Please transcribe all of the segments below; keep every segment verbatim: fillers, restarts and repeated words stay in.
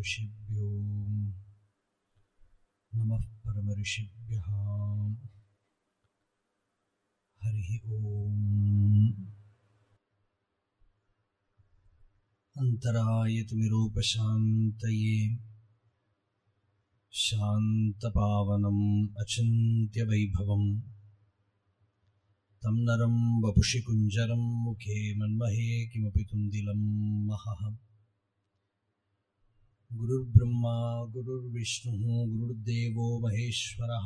ऋषिभ्यो नमः परमऋषिभ्यः। हरिः ओम्। अन्तरायतिमिरोपशान्तये शान्तपावनम् अचिन्त्यवैभवम् तं नरं वपुषि कुञ्जरं मुखे मन्महे किमपि तुन्दिलं महः। गुरुर्ब्रह्मा गुरुर्विष्णुः गुरुर्देवो महेश्वरः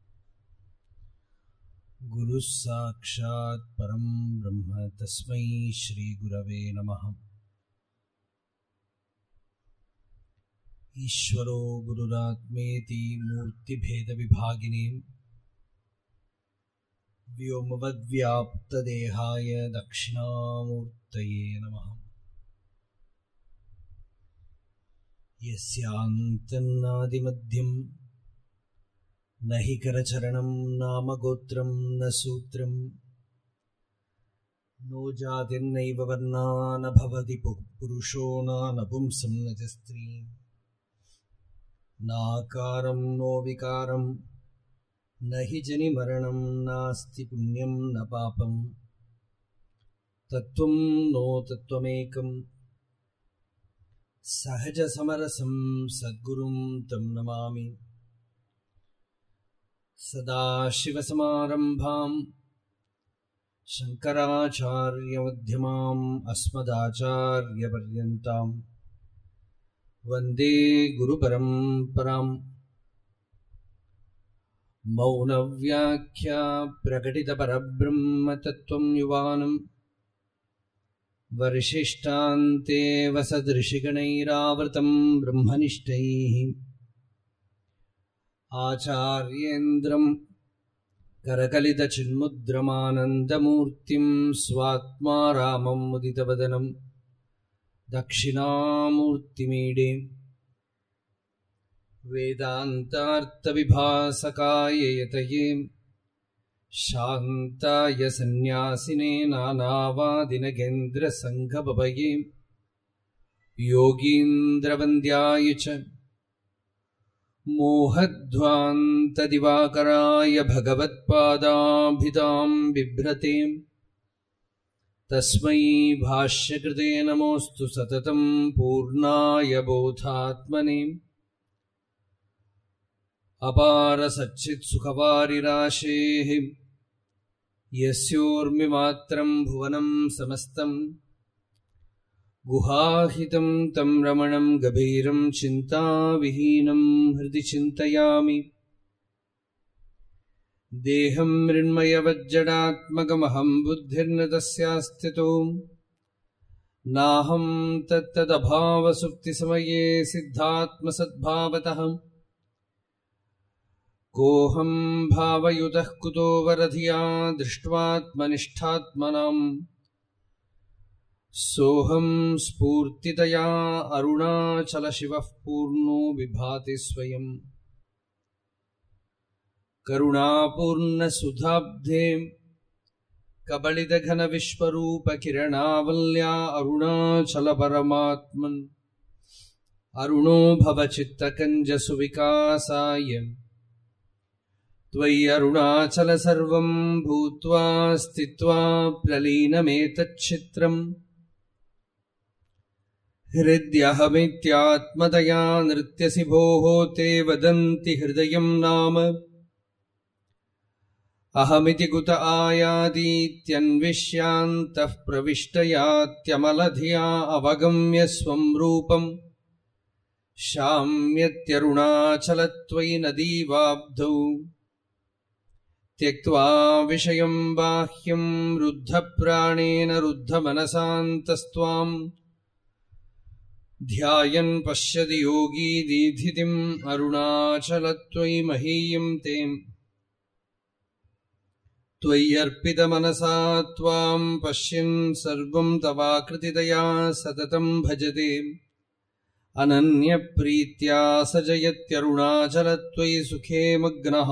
गुरुः साक्षात् परं ब्रह्म तस्मै श्रीगुरवे नमः। ईश्वरो गुरुरात्मेति मूर्तिभेदविभागिने व्योमवद्व्याप्तदेहाय दक्षिणामूर्तये नमः। यस्यान्तन्नादिमध्यं न हि करचरणं नाम गोत्रं न सूत्रं नो जातिर्नैव वर्णा न भवति पुरुषो न नपुंसं न च स्त्रीं नाकारं नो विकारं न हि जनिमरणं नास्ति पुण्यं न पापं तत्त्वं नो तत्त्वमेकं सहजसमरसं सद्गुरुं तं नमामि। सदाशिवसमारम्भां शङ्कराचार्यमध्यमाम् अस्मदाचार्यपर्यन्तां वन्दे गुरुपरम्पराम्। मौनव्याख्या प्रकटितपरब्रह्मतत्त्वं युवानं वरिशिष्टान्ते वसदृशिगणैरावृतं ब्रह्मनिष्ठैः आचार्येन्द्रं करकलितचिन्मुद्रमानन्दमूर्तिं स्वात्मा रामं मुदितवदनं दक्षिणामूर्तिमीडे। वेदान्तार्थविभासकाय यतये शान्ताय सन्न्यासिने नानावादिनगेन्द्रसङ्घपवये योगीन्द्रवन्द्याय च मोहध्वान्तदिवाकराय भगवत्पादाभिधां बिभ्रते तस्मै भाष्यकृते नमोऽस्तु सततं पूर्णाय बोधात्मने। अपारसच्चित्सुखवारिराशेः यस्योर्मिमात्रं भुवनं समस्तं गुहाहितं तं रमणं गभीरं चिन्ताविहीनं हृदि चिन्तयामि। देहं मृण्मयवज्जडात्मकमहं बुद्धिर्न तस्यास्तितो नाहं तत्तदभावसुप्तिसमये सिद्धात्मसद्भावतः कोऽहं भावयुतः कुतो वरधिया दृष्ट्वात्मनिष्ठात्मनाम् सोऽहं स्फूर्तितया अरुणाचलशिवः पूर्णो विभाति स्वयं करुणापूर्णसुधाब्धे कबलितघनविश्वरूपकिरणावल्या अरुणाचलपरमात्मन् अरुणो भवचित्तकञ्जसुविकासाय त्वयि अरुणाचल सर्वं भूत्वा स्थित्वा प्रलीनमेतच्छित्रम् हृद्यहमित्यात्मतया नृत्यसि भोः ते वदन्ति हृदयं नाम अहमिति कुत आयातीत्यन्विष्यान्तः प्रविष्टयात्यमलधिया अवगम्य स्वं रूपं शाम्यत्यरुणाचलत्वयि नदीवाब्धौ त्यक्त्वा विषयं बाह्यं रुद्धप्राणेन रुद्धमनसान्तस्त्वाम् ध्यायन् पश्यति योगी दीधितिम् अरुणाचलत्वयि महीयं ते त्वय्यर्पितमनसा त्वां पश्यन् सर्वं तवाकृतितया सततं भजते अनन्यप्रीत्या स जयत्यरुणाचलत्वयि सुखे मग्नः।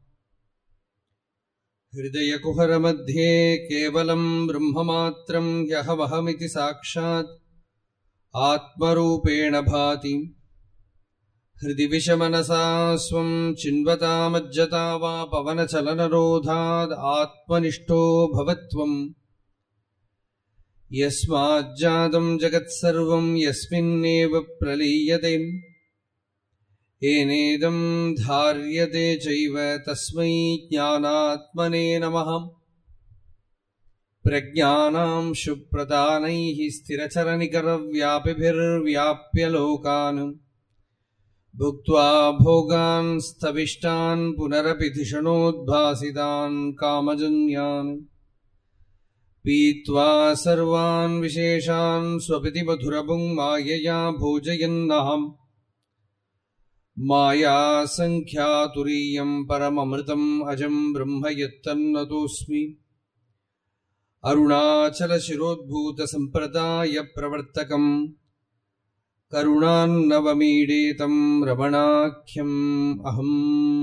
हृदयकुहरमध्ये केवलं ब्रह्ममात्रं ह्यहमहमिति साक्षात् आत्मरूपेण भाति ஹிருதி விஷமனசா ஸ்வம் சின்வதாமஜ்ஜதா வா பவனச்சலனரோதாத் ஆத்மனிஷ்டோ பவத்வம் யஸ்மாஜ்ஜாதம் ஜகத்சர்வம் யஸ்மின்னேவ பிரலீயதே ஏனேதம் தார்யதே சைவ தஸ்மை ஞானாத்மனே நமः பிரஜ்ஞானாம் சுப்ரதானைஹ ஸ்திரச்சரநிகரவ்யாபிபிர்வ்யாப்ய லோகான் புக்த்வா போகான் ஸ்தவிஷ்டான் புனரபி திஷணோத்பாசிதான் காமஜன்யான் பீத்வா சர்வான் விசேஷான் ஸ்வபிதி மதுரபுங் மாயையா போஜயன்னஹம் மாயா சங்க்யாதுரீயம் பரமமிருதம் அஜம் பிரம்ம யத்தன்னதோஸ்மி அருணாச்சல சிரோத்பூத சம்பிரதாய பிரவர்த்தகம் கருணான்னவமீடேதம் ரமணாக்கியம் அஹம்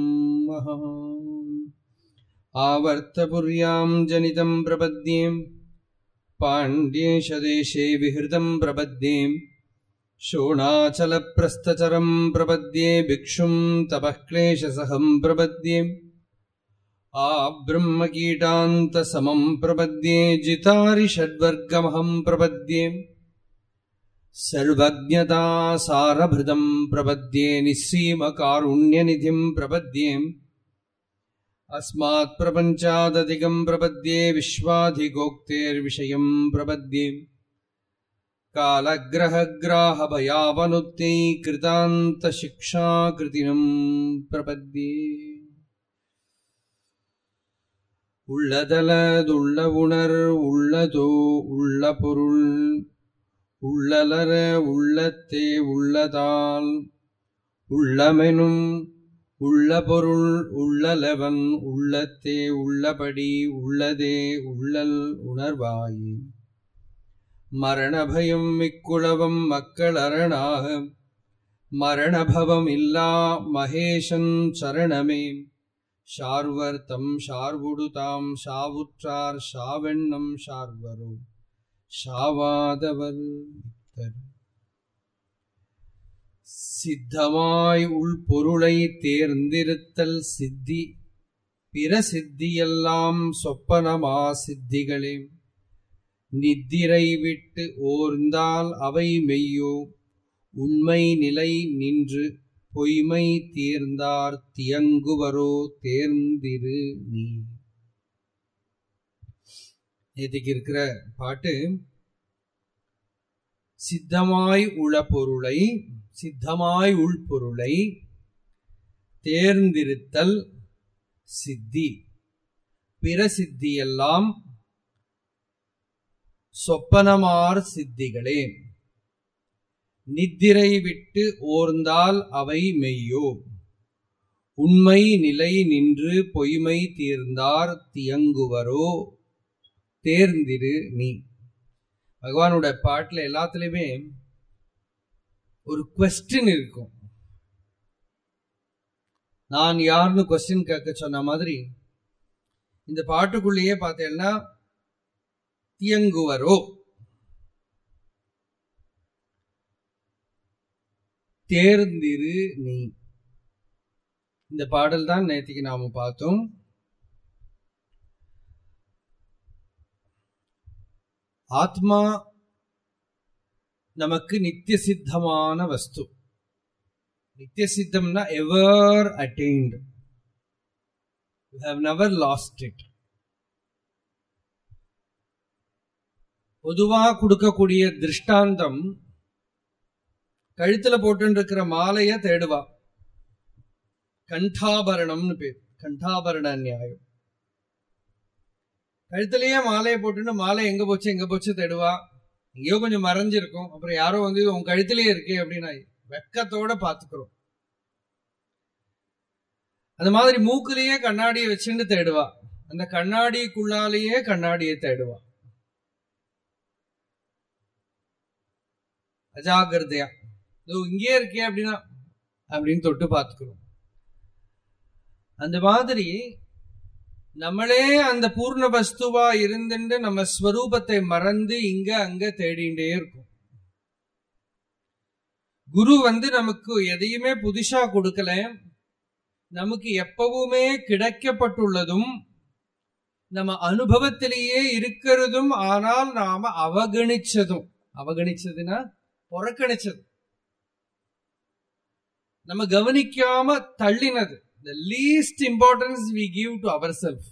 ஆவர்த்தபுர்யாம் ஜனிதம் பிரபத்யேம் பாண்ட்யேஷதேசே விஹிருதம் பிரபத்யேம் शोणाचलप्रस्थचरम् प्रपद्ये भिक्षुम् तपःक्लेशसहम् प्रपद्येम् आब्रह्मकीटान्तसमम् प्रपद्ये जितारिषड्वर्गमहम् प्रपद्ये सर्वज्ञतासारभृतम् प्रपद्ये निःसीमकारुण्यनिधिम् प्रपद्ये अस्मात्प्रपञ्चादधिकम् प्रपद्ये विश्वाधिगोक्तेर्विषयम् प्रपद्ये कालग्रहग्राहभयावनुत्यै कृतान्तशिक्षाकृतिनम् प्रपद्ये உள்ளதலதுள்ள உணர் உள்ளதோ உள்ள பொருள் உள்ளலர உள்ளத்தே உள்ளதால் உள்ளமெனும் உள்ள பொருள் உள்ளலவன் உள்ளத்தே உள்ளபடி உள்ளதே உள்ளல் உணர்வாயே மரணபயம் மிக்குளவம் மக்களரணாக மரணபவம் இல்லா மகேஷன் சரணமே ஷார்வர்த்தம் ஷார்வுடுதாம் ஷாவுற்றார் ஷாவெண்ணம் ஷார்வரோ ஷாவாதவர் சித்தமாய் உள்பொருளை தேர்ந்திருத்தல் சித்தி பிற சித்தியெல்லாம் சொப்பனமா சித்திகளே நித்திரை விட்டு ஓர்ந்தால் அவை மெய்யோ உண்மை நிலை நின்று பொய்மை தீர்ந்தார் தியங்குவரோ தேர்ந்திரு நீ. நேற்றுக்கு இருக்கிற பாட்டு சித்தமாய் உள பொருளை சித்தமாய் உள்பொருளை தேர்ந்திருத்தல் சித்தி பிற சித்தியெல்லாம் சொப்பனமார் சித்திகளே நித்திரை விட்டு ஓர்ந்தால் அவை மெய்யோ உண்மை நிலை நின்று பொய்மை தீர்ந்தார் தியங்குவரோ தேர்ந்திரு நீ. பகவானோட பாட்டுல எல்லாத்துலயுமே ஒரு குவெஸ்டின் இருக்கும். நான் யாருன்னு குவெஸ்டின் கேட்க சொன்ன மாதிரி இந்த பாட்டுக்குள்ளேயே பார்த்தேன்னா தியங்குவரோ தேர்ந்திரு நீ. இந்த பாடல் தான் நேற்றுக்கு நாம பார்த்தோம். ஆத்மா நமக்கு நித்திய சித்தமான வஸ்து. நித்திய சித்தம்னா ever attained, you have never lost it. பொதுவா கொடுக்கக்கூடிய திருஷ்டாந்தம், கழுத்துல போட்டு இருக்கிற மாலைய தேடுவா, கண்டாபரணம்னு பேர், கண்டாபரண நியாயம். கழுத்திலேயே மாலையை போட்டு மாலை எங்க போச்சு எங்க போச்சு தேடுவா. எங்கேயோ கொஞ்சம் மறைஞ்சிருக்கும், அப்புறம் யாரோ வந்து உன் கழுத்திலேயே இருக்கே அப்படின்னு வெக்கத்தோட பாத்துக்கிறோம். அந்த மாதிரி மூக்குலயே கண்ணாடியை வச்சுட்டு தேடுவா, அந்த கண்ணாடிக்குள்ளாலேயே கண்ணாடியை தேடுவா. அஜாகிரதையா இங்கே இருக்கே அப்படின்னா அப்படின்னு தொட்டு பார்த்துக்கிறோம். அந்த மாதிரி நம்மளே அந்த பூர்ண வஸ்துவா இருந்துட்டு நம்ம ஸ்வரூபத்தை மறந்து இங்க அங்க தேடிண்டே இருக்கும். குரு வந்து நமக்கு எதையுமே புதுசா கொடுக்கல, நமக்கு எப்பவுமே கிடைக்கப்பட்டுள்ளதும் நம்ம அனுபவத்திலேயே இருக்கிறதும், ஆனால் நாம அவகணிச்சதும். அவகணிச்சதுன்னா புறக்கணிச்சது, நம்ம கவனிக்காம தள்ளினது. The least importance we give to ourselves.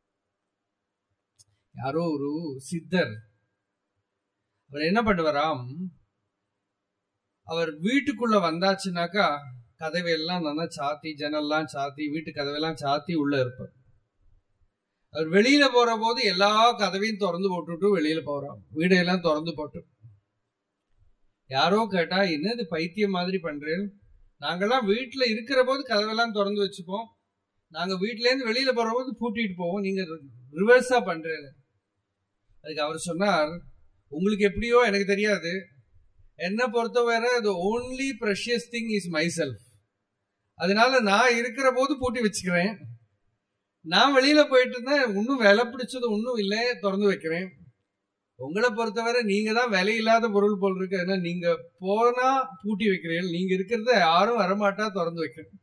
யாரோ ஒரு சித்தர், அவர் என்ன பண்ணுவாராம், அவர் வீட்டுக்குள்ள வந்தாச்சுனாக்கா கதவையெல்லாம் நல்லா சாத்தி, ஜன்னல்லாம் சாத்தி, வீட்டு கதவையெல்லாம் சாத்தி உள்ள இருப்பார். அவர் வெளியில போற போது எல்லா கதவையும் திறந்து போட்டுட்டு வெளியில போறான், வீடையெல்லாம் திறந்து போட்டு. யாரோ கேட்டா, என்னது பைத்தியம் மாதிரி பண்றேன், நாங்கெல்லாம் வீட்டுல இருக்கிற போது கதவெல்லாம் திறந்து வச்சுப்போம், நாங்க வீட்டுல இருந்து வெளியில போற போது பூட்டிட்டு போவோம், நீங்க ரிவர்ஸா பண்றேன். அதுக்கு அவர் சொன்னார், உங்களுக்கு எப்படியோ எனக்கு தெரியாது, என்ன பொறுத்தவரை the only precious thing is myself. அதனால நான் இருக்கிற போது பூட்டி வச்சுக்கிறேன், நான் வெளியில போயிட்டு இருந்தா இன்னும் விலை பிடிச்சது ஒன்னும் இல்லை, திறந்து வைக்கிறேன். உங்களை பொறுத்தவரை நீங்க தான் விலை இல்லாத பொருள் போல் இருக்கு, ஏன்னா நீங்க போனா பூட்டி வைக்கிறீர்கள், நீங்க இருக்கிறத யாரும் வரமாட்டா திறந்து வைக்கிறேன்.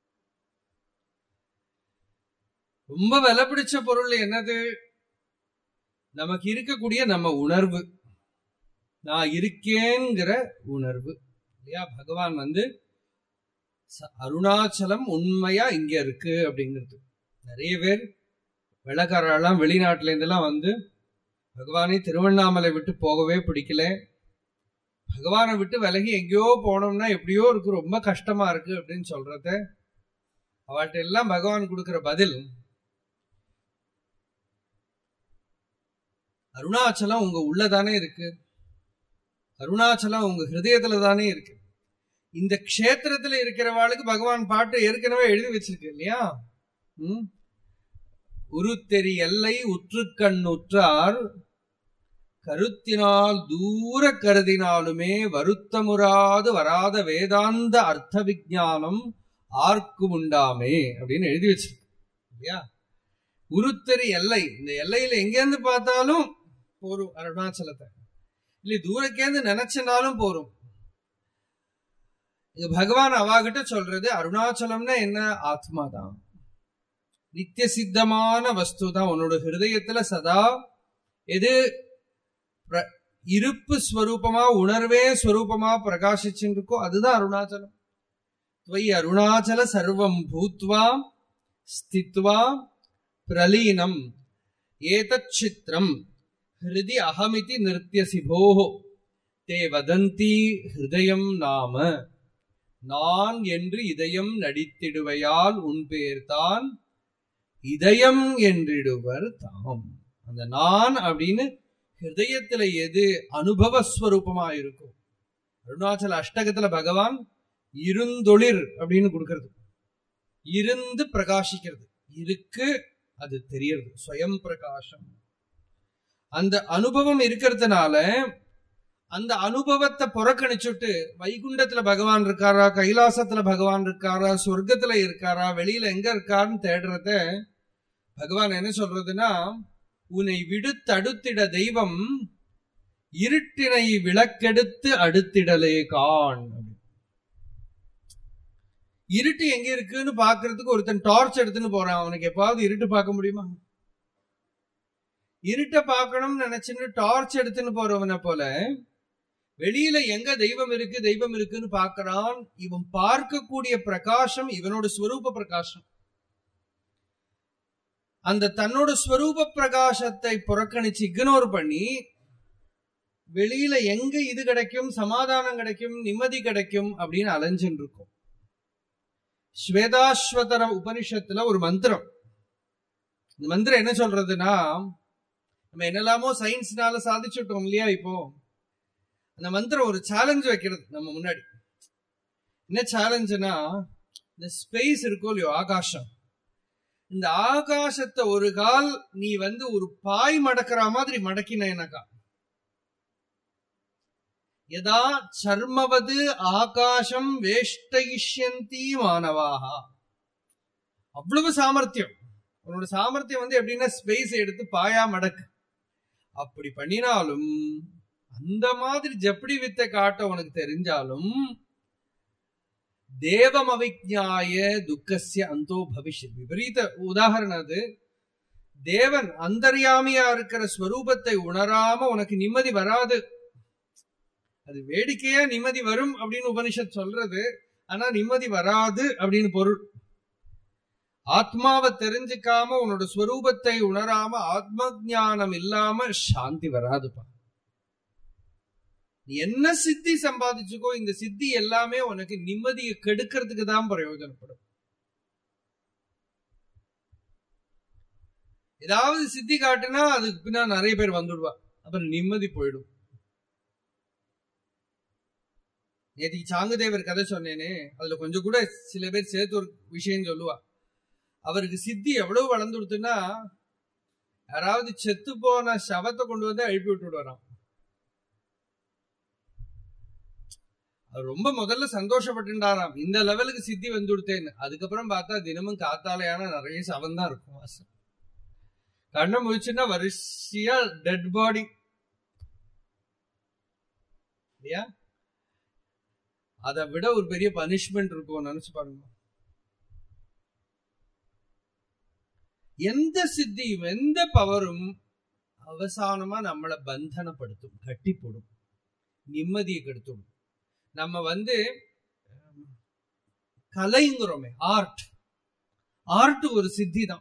ரொம்ப விலை பிடிச்ச பொருள் என்னது? நமக்கு இருக்கக்கூடிய நம்ம உணர்வு, நான் இருக்கேங்கிற உணர்வு இல்லையா? பகவான் வந்து அருணாச்சலம் உண்மையா இங்க இருக்கு அப்படிங்கிறது. நிறைய பேர் வெள்ளக்காரெல்லாம் வெளிநாட்டுல இருந்தெல்லாம் வந்து பகவானை திருவண்ணாமலை விட்டு போகவே பிடிக்கல, பகவானை விட்டு விலகி எங்கேயோ போனோம்னா எப்படியோ இருக்கு, ரொம்ப கஷ்டமா இருக்கு அப்படின்னு சொல்றத அவள்கிட்ட எல்லாம் பகவான் கொடுக்கிற பதில், அருணாச்சலம் உங்க உள்ளதானே இருக்கு, அருணாச்சலம் உங்க ஹிருதயத்துல தானே இருக்கு. இந்த க்ஷேத்திரத்துல இருக்கிறவாளுக்கு பகவான் பாட்டு ஏற்கனவே எழுதி வச்சிருக்கு இல்லையா? உம் உருத்தெரி எல்லை உற்று கண் உற்றார் கருத்தினால் தூர கருதினாலுமே வருத்தமுறாது வராத வேதாந்த அர்த்த விஞ்ஞானம் ஆர்க்கும் உண்டாமே அப்படின்னு எழுதி வச்சிருக்கு இல்லையா? உருத்தெரி எல்லை, இந்த எல்லையில எங்கேருந்து பார்த்தாலும் போரும் அருணாச்சலத்தை, இல்ல தூரக்கேந்து நினைச்சனாலும் போரும். இது பகவான் அவாகிட்ட சொல்றது, அருணாச்சலம்னா என்ன? ஆத்மா தான், நித்திய சித்தமான வஸ்து தான். உன்னோட ஹிருதயத்துல சதா எது இருப்பு ஸ்வரூபமா, உணர்வே ஸ்வரூபமா பிரகாசிச்சுட்டு இருக்கோ அதுதான் அருணாச்சலம். துவை அருணாச்சல சர்வம் பூத்வா ஸ்தித்வா பிரலீனம் ஏதத் சித்ரம் ஹிருதி அகமிதி நிருத்யசி போஹோ தே வதந்தி ஹிருதயம் நாம. நான் என்று இதயம் நடித்திடுவையால் உன் பேர்தான் இதயம் என்றிடுவர் தாம். அந்த நான் அப்படின்னு ஹிருதயத்துல எது அனுபவஸ்வரூபமா இருக்கும். அருணாச்சல அஷ்டகத்துல பகவான் இருந்தொளிர் அப்படின்னு கொடுக்கிறது, இருந்து பிரகாசிக்கிறது, இருக்கு அது தெரியறது, ஸ்வயம் பிரகாசம். அந்த அனுபவம் இருக்கிறதுனால அந்த அனுபவத்தை புறக்கணிச்சுட்டு வைகுண்டத்துல பகவான் இருக்காரா, கைலாசத்துல பகவான் இருக்காரா, சொர்க்கத்துல இருக்காரா, வெளியில எங்க இருக்காருன்னு தேடுறத பகவான் என்ன சொல்றதுன்னா, உன்னை விடுத்தடுத்திட தெய்வம் இருட்டினை விளக்கெடுத்து அடுத்திடலே காண். இருட்டு எங்க இருக்குன்னு பாக்குறதுக்கு ஒருத்தன் டார்ச் எடுத்துன்னு போறான், அவனுக்கு எப்பாவது இருட்டு பார்க்க முடியுமா? இருட்ட பார்க்கணும்னு நினைச்சுன்னு டார்ச் எடுத்துன்னு போறவனை போல வெளியில எங்க தெய்வம் இருக்கு தெய்வம் இருக்குன்னு பாக்குறான். இவன் பார்க்கக்கூடிய பிரகாசம் இவனோட ஸ்வரூப பிரகாசம். அந்த தன்னோட ஸ்வரூப பிரகாசத்தை புறக்கணிச்சு இக்னோர் பண்ணி வெளியில எங்க இது கிடைக்கும், சமாதானம் கிடைக்கும், நிம்மதி கிடைக்கும் அப்படின்னு அலைஞ்சுட்டு இருக்கும். ஸ்வேதாஸ்வதர உபனிஷத்துல ஒரு மந்திரம், இந்த மந்திரம் என்ன சொல்றதுன்னா, நம்ம என்னெல்லாமோ சயின்ஸ்னால சாதிச்சுட்டோம் இல்லையா, இப்போ அந்த மந்திரம் ஒரு சேலஞ்ச் வைக்கிறது நம்ம முன்னாடி. என்ன சேலஞ்சுனா, இந்த ஸ்பேஸ் இருக்கோ இல்லையோ, ஆகாசம், இந்த ஆகாசத்தை ஒரு கால் நீ வந்து ஒரு பாய் மடக்கிற மாதிரி மடக்கினேனாக்கா, யதா சர்மவது ஆகாசம் வேஷ்டயிஷ்யந்தி மானவாக, அவ்வளவு சாமர்த்தியம். உன்னோட சாமர்த்தியம் வந்து எப்படின்னா ஸ்பேஸ் எடுத்து பாயா மடக்கு. அப்படி பண்ணினாலும் அந்த மாதிரி ஜப்படி வித்தை காட்ட உனக்கு தெரிஞ்சாலும் தேவம் அவிஜ்ஞாய துக்கஸ்ய அந்தோ பவிஷ்யத். விபரீத உதாரணம் அது. தேவன் அந்தர்யாமியா இருக்கிற ஸ்வரூபத்தை உணராம உனக்கு நிம்மதி வராது. அது வேடிக்கையா நிம்மதி வரும் அப்படின்னு உபனிஷத் சொல்றது, ஆனா நிம்மதி வராது அப்படின்னு பொருள். ஆத்மாவை தெரிஞ்சுக்காம உன்னோட ஸ்வரூபத்தை உணராம ஆத்ம ஞானம் இல்லாம சாந்தி வராதுப்பா. நீ என்ன சித்தி சம்பாதிச்சுக்கோ, இந்த சித்தி எல்லாமே உனக்கு நிம்மதியை கெடுக்கிறதுக்கு தான் பிரயோஜனப்படும். ஏதாவது சித்தி காட்டுனா அதுக்கு பின்னா நிறைய பேர் வந்துடுவா, அப்புறம் நிம்மதி போயிடும். நேற்று சாங்குதேவர் கதை சொன்னேனே, அதுல கொஞ்சம் கூட சில பேர் சேர்த்து ஒரு விஷயம் சொல்லுவா. அவருக்கு சித்தி எவ்வளவு வளர்ந்துடுத்துன்னா, யாராவது செத்து போன சவத்தை கொண்டு வந்து எழுப்பி விட்டு வரான். அவர் ரொம்ப முதல்ல சந்தோஷப்பட்டுட்டாராம், இந்த லெவலுக்கு சித்தி வந்துடுத்தேன்னு. அதுக்கப்புறம் பார்த்தா தினமும் காத்தாலையான நிறைய சவம் தான் இருக்கும். வாசம் கண்ணை முழிச்சுன்னா வரிசையா டெட் பாடி இல்லையா? அதை விட ஒரு பெரிய பனிஷ்மெண்ட் இருக்கும், நினைச்சு பாருங்க. எந்த சித்தியும் எந்த பவரும் அவசானமா நம்மளை பந்தனப்படுத்தும், கட்டி போடும், நிம்மதியை கெடுத்துடும். நம்ம வந்து கலைங்கிறோமே, ஆர்ட் ஆர்ட் ஒரு சித்தி தான்.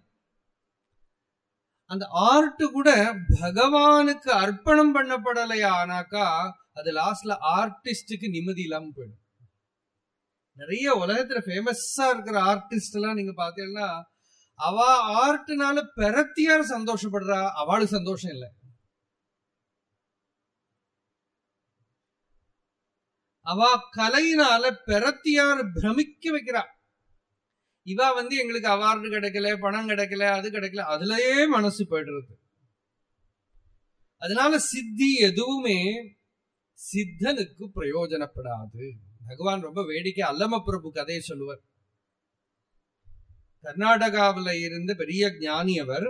அந்த ஆர்ட் கூட பகவானுக்கு அர்ப்பணம் பண்ணப்படலையா ஆனாக்கா அது லாஸ்ட்ல ஆர்டிஸ்டுக்கு நிம்மதி இல்லாம போயிடும். நிறைய உலகத்துல ஃபேமஸா இருக்கிற ஆர்டிஸ்ட் எல்லாம் நீங்க பாத்தீங்கன்னா, அவ ஆர்ட்னால பெறத்தியார் சந்தோஷப்படுறா, அவளுக்கு சந்தோஷம் இல்லை. அவ கலையினால பெறத்தியார் பிரமிக்க வைக்கிறா. இவ வந்து எங்களுக்கு அவார்டு கிடைக்கல, பணம் கிடைக்கல, அது கிடைக்கல, அதுலயே மனசு போயிடுறது. அதனால சித்தி எதுவுமே சித்தனுக்கு பிரயோஜனப்படாது. பகவான் ரொம்ப வேடிக்கை அல்லம பிரபு கதையை சொல்லுவார். கர்நாடகாவில் இருந்த பெரிய ஞானி அவர்.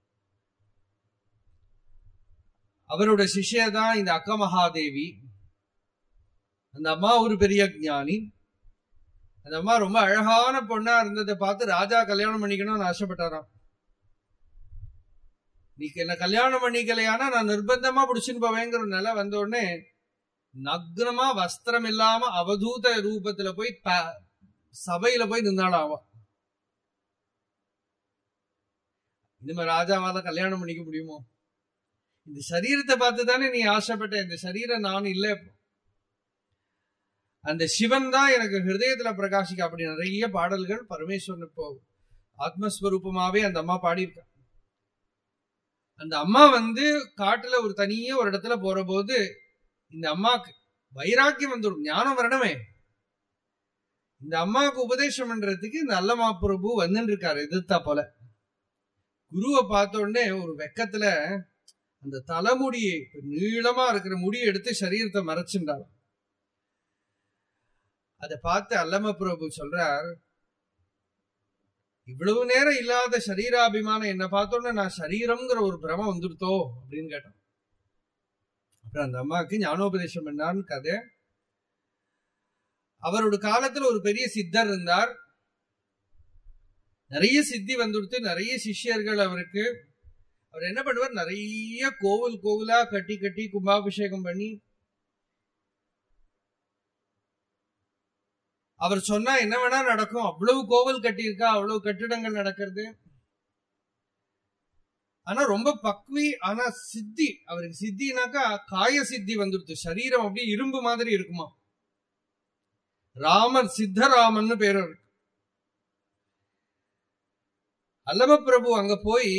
அவருடைய சிஷ்யதான் இந்த அக்க மகாதேவி. அந்த அம்மா ஒரு பெரிய ஞானி. அந்த அம்மா ரொம்ப அழகான பொண்ணா இருந்ததை பார்த்து ராஜா கல்யாணம் பண்ணிக்கணும்னு ஆசைப்பட்டாராம். நீ என்ன கல்யாணம் பண்ணிக்கலையானா நான் நிர்பந்தமா பிடிச்சுன்னு போவேங்கிற நிலை வந்த உடனே நக்னமா வஸ்திரம் இல்லாம அவதூத ரூபத்துல போய் சபையில போய் நின்னாளாவா. இனிமே ராஜாவால கல்யாணம் பண்ணிக்க முடியுமோ? இந்த சரீரத்தை பார்த்து தானே நீ ஆசைப்பட்ட, இந்த சரீரம் நான் இல்லை. அந்த சிவன் தான் எனக்கு ஹிருதயத்துல பிரகாசிக்க. அப்படி நிறைய பாடல்கள் பரமேஸ்வரன் இப்போ ஆத்மஸ்வரூபமாவே அந்த அம்மா பாடியிருக்க. அந்த அம்மா வந்து காட்டுல ஒரு தனியே ஒரு இடத்துல போற போது இந்த அம்மாக்கு வைராக்கியம் வந்துடும், ஞானம் வரணுமே. இந்த அம்மாவுக்கு உபதேசம் பண்றதுக்கு இந்த அல்லமா பிரபு வந்துட்டு இருக்காரு எதிர்த்தா போல. குருவை பார்த்த உடனே ஒரு வெக்கத்துல அந்த தலைமுடியை, நீளமா இருக்கிற முடியை எடுத்து சரீரத்தை மறைச்சுட்டார். அதை பார்த்து அல்லம பிரபு சொல்றார், இவ்வளவு நேரம் இல்லாத சரீராபிமானம் என்ன பார்த்தோன்னா நான் சரீரம்ங்கிற ஒரு பிரமம் வந்துடுத்தோ அப்படின்னு கேட்டான். அப்புறம் அந்த அம்மாவுக்கு ஞானோபதேசம் பண்ணான்னு கதை. அவரோட காலத்துல ஒரு பெரிய சித்தர் இருந்தார். நிறைய சித்தி வந்துடுத்து, நிறைய சிஷ்யர்கள் அவருக்கு. அவர் என்ன பண்ணுவார், நிறைய கோவில் கோவிலா கட்டி கட்டி கும்பாபிஷேகம் பண்ணி, அவர் சொன்னா என்ன வேணா நடக்கும். அவ்வளவு கோவில் கட்டியிருக்கா, அவ்வளவு கட்டிடங்கள் நடக்கிறது. ஆனா ரொம்ப பக்வி. ஆனா சித்தி, அவருக்கு சித்தினாக்கா காய சித்தி வந்துடுது. சரீரம் அப்படியே இரும்பு மாதிரி இருக்குமா. ராமன், சித்தராமன் பேரு இருக்கு. அல்லம பிரபு அங்க போய்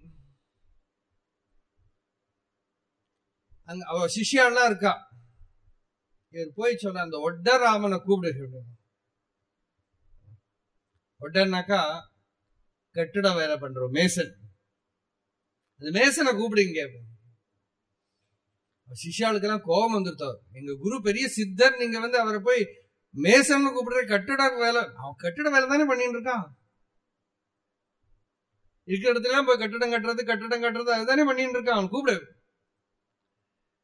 அங்க அவ சிஷ்யாலாம் இருக்கா. இவர் போய் சொன்ன அந்த ஒட்டராமனை கூப்பிடு. ஒட்டன்னாக்கா கட்டிட வேலை பண்றோம், மேசன். அந்த மேசனை கூப்பிடுங்க. சிஷ்யாளுக்கெல்லாம் கோபம் வந்துருத்தோம். எங்க குரு பெரிய சித்தர், நீங்க வந்து அவரை போய் மேசன் கூப்பிடுற, கட்டிட வேலை. அவன் கட்டிட வேலை தானே பண்ணிட்டு இருக்கான். இருக்கிற இடத்துல போய் கட்டிடம் கட்டுறது கட்டிடம் கட்டுறது அதுதானே பண்ணிட்டு இருக்கான். அவன் கூப்பிடு.